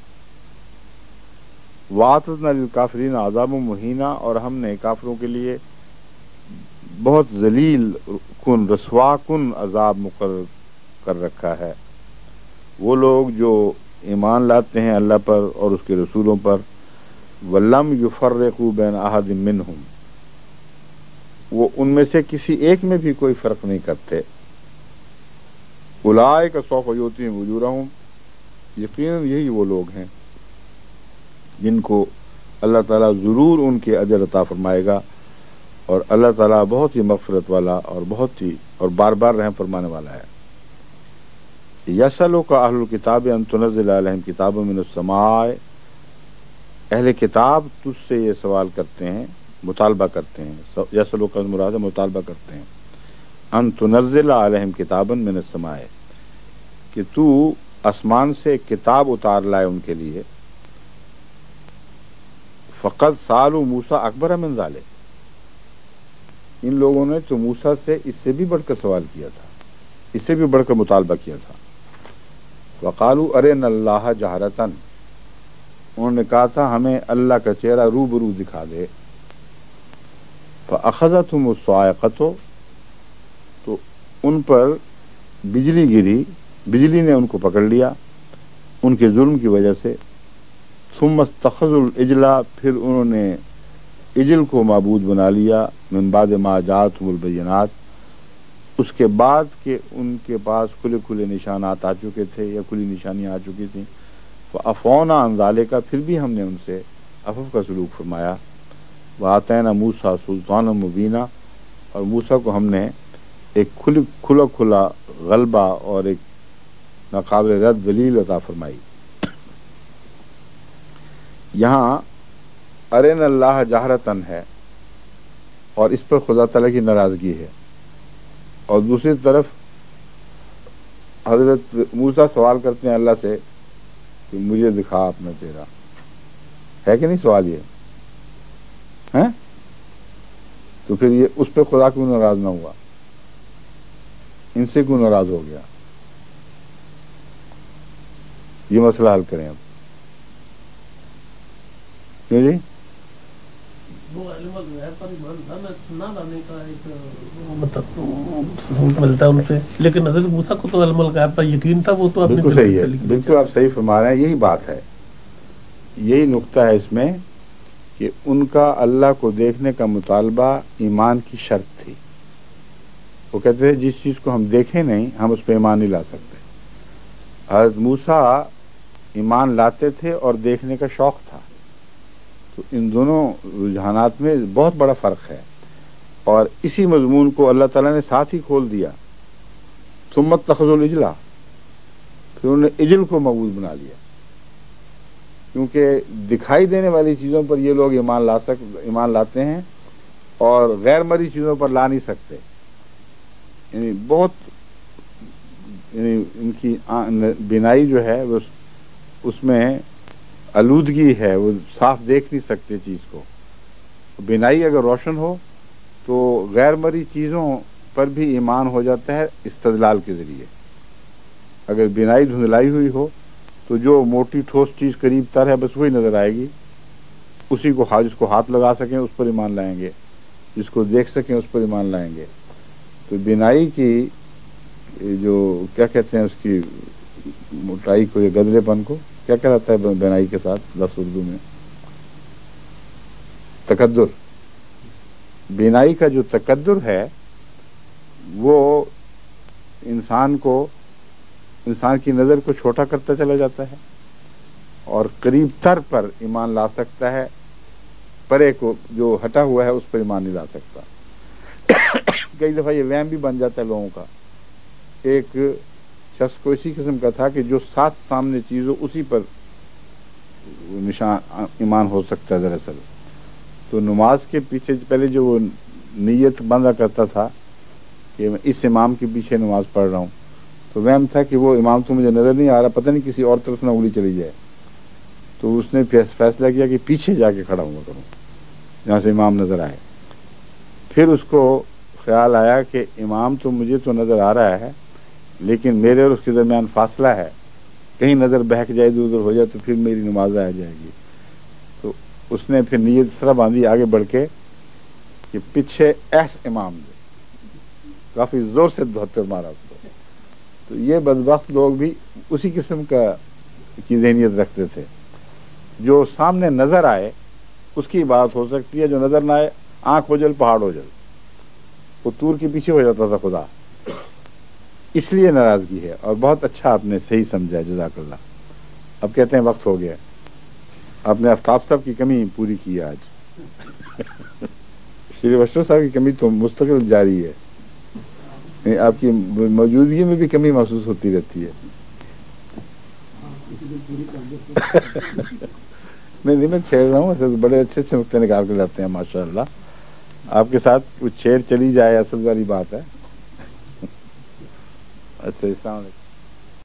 وَأَعْتَدْنَا لِلْكَافِرِينَ عَذَابًا مُهِينًا، اور ہم نے کافروں کے لیے بہت ذلیل کن رسوا کن عذاب مقرر کر رکھا ہے. وہ لوگ جو ایمان لاتے ہیں اللہ پر اور اس کے رسولوں پر، وَلَمْ يُفَرِّقُوا بَيْنَ أَحَدٍ مِّنْهُمْ، وہ ان میں سے کسی ایک میں بھی کوئی فرق نہیں کرتے. اولئک سوف یؤتیہم اجورہم، یقیناً یہی وہ لوگ ہیں جن کو اللہ تعالیٰ ضرور ان کے اجر عطا فرمائے گا، اور اللہ تعالیٰ بہت ہی مغفرت والا اور بہت ہی اور بار بار رحم فرمانے والا ہے. یسألک اہل الکتاب ان تنزل علیہم کتابا من السماء، اہل کتاب تجھ سے یہ سوال کرتے ہیں، مطالبہ کرتے ہیں. یسألک مراد مطالبہ کرتے ہیں، ان تنزل علیہم کتابا من السماء، کہ تو آسمان سے کتاب اتار لائے ان کے لیے. فقط سالوا موسیٰ اکبر من ذلک، ان لوگوں نے تو موسیٰ سے اس سے بھی بڑھ کر سوال کیا تھا، اس سے بھی بڑھ کر مطالبہ کیا تھا. وقالوا ارنا اللہ جہرتاً، انہوں نے کہا تھا ہمیں اللہ کا چہرہ روبرو دکھا دے. فأخذتهم الصاعقۃ، تو ان پر بجلی گری، بجلی نے ان کو پکڑ لیا ان کے ظلم کی وجہ سے. ثم اتخذوا العجل، پھر انہوں نے عجل کو معبود بنا لیا. من بعد ما جاءتهم البینات، اس کے بعد کہ ان کے پاس کھلے کھلے نشانات آ چکے تھے یا کھلی نشانیاں آ چکی تھیں. فعفونا عن ذلک، پھر بھی ہم نے ان سے عفو کا سلوک فرمایا. وآتینا موسیٰ سلطانا مبینا، اور موسیٰ کو ہم نے ایک کھلی کھلا کھلا غلبہ اور ایک ناقابل رد دلیل عطا فرمائی. یہاں ارن اللہ جہرتن ہے اور اس پر خدا تعالیٰ کی ناراضگی ہے، اور دوسری طرف حضرت موسیٰ سوال کرتے ہیں اللہ سے کہ مجھے دکھا اپنا چہرہ. ہے کہ نہیں سوال یہ ہے؟ تو پھر یہ اس پہ خدا کیوں ناراض نہ ہوا، ان سے کیوں ناراض ہو گیا؟ یہ مسئلہ حل کریں اب. کیوں جی؟ وہ علم الغیب پر ایمان نہ لانے کا ایک مطلب ملتا ہے ان سے، لیکن حضرت موسیٰ کو تو علم الغیب پر یقین تھا، وہ تو اپنے بالکل صحیح ہے، بالکل آپ صحیح فرما رہے ہیں. یہی بات ہے، یہی نقطہ ہے اس میں کہ ان کا اللہ کو دیکھنے کا مطالبہ ایمان کی شرط تھی. وہ کہتے تھے جس چیز کو ہم دیکھیں نہیں ہم اس پہ ایمان نہیں لا سکتے. حضرت موسیٰ ایمان لاتے تھے اور دیکھنے کا شوق تھا. تو ان دونوں رجحانات میں بہت بڑا فرق ہے، اور اسی مضمون کو اللہ تعالیٰ نے ساتھ ہی کھول دیا. ثم اتخذوا العجل، پھر انہوں نے عجل کو معبود بنا لیا، کیونکہ دکھائی دینے والی چیزوں پر یہ لوگ ایمان لا سک ایمان لاتے ہیں اور غیر مرئی چیزوں پر لا نہیں سکتے. یعنی بہت یعنی ان کی بینائی جو ہے وہ اس میں آلودگی ہے، وہ صاف دیکھ نہیں سکتے چیز کو. بینائی اگر روشن ہو تو غیر مرئی چیزوں پر بھی ایمان ہو جاتا ہے استدلال کے ذریعے. اگر بینائی دھندلائی ہوئی ہو تو جو موٹی ٹھوس چیز قریب تر ہے بس وہی نظر آئے گی، اسی کو جس کو ہاتھ لگا سکیں اس پر ایمان لائیں گے، جس کو دیکھ سکیں اس پر ایمان لائیں گے. تو بینائی کی جو کیا کہتے ہیں اس کی موٹائی کو یا گدلے پن کو کیا کہلاتا ہے بینائی کے ساتھ لفظ اردو میں؟ تکدر. بینائی کا جو تکدر ہے وہ انسان کو انسان کی نظر کو چھوٹا کرتا چلا جاتا ہے اور قریب تر پر ایمان لا سکتا ہے، پرے کو جو ہٹا ہوا ہے اس پر ایمان نہیں لا سکتا. کئی دفعہ یہ وہم بھی بن جاتا ہے لوگوں کا. ایک شخص کو اسی قسم کا تھا کہ جو ساتھ سامنے چیز ہو اسی پر نشان ایمان ہو سکتا ہے. دراصل تو نماز کے پیچھے پہلے جو وہ نیت باندھا کرتا تھا کہ میں اس امام کے پیچھے نماز پڑھ رہا ہوں، تو وہم تھا کہ وہ امام تو مجھے نظر نہیں آ رہا، پتہ نہیں کسی اور طرف نہ انگلی چلی جائے. تو اس نے فیصلہ کیا کہ پیچھے جا کے کھڑا ہوا کروں جہاں سے امام نظر آئے. پھر اس کو خیال آیا کہ امام تو مجھے تو نظر آ رہا ہے لیکن میرے اور اس کے درمیان فاصلہ ہے، کہیں نظر بہک جائے ادھر ادھر ہو جائے تو پھر میری نماز آ جائے گی. تو اس نے پھر نیت اس طرح باندھی آگے بڑھ کے کہ پیچھے ایس امام دے، کافی زور سے دھوتر مارا اس کو. تو یہ بدبخت لوگ بھی اسی قسم کا کی ذہنیت رکھتے تھے. جو سامنے نظر آئے اس کی بات ہو سکتی ہے، جو نظر نہ آئے آنکھ ہو جل پہاڑ ہو جل. وہ طور کے پیچھے ہو جاتا تھا خدا. اس لیے ناراضگی ہے. اور بہت اچھا آپ نے صحیح سمجھا، جزاک اللہ. اب کہتے ہیں وقت ہو گیا. آپ نے آفتاب صاحب کی کمی پوری کی ہے آج. شری وشو صاحب کی کمی تو مستقل جاری ہے، آپ کی موجودگی میں بھی کمی محسوس ہوتی رہتی ہے. نہیں نہیں میں چھیڑ رہا ہوں، بڑے اچھے اچھے نقطے نکال کے لاتے ہیں ماشاء اللہ. آپ کے ساتھ کچھ چھیڑ چلی جائے اصل والی بات ہے. اچھا السلام علیکم.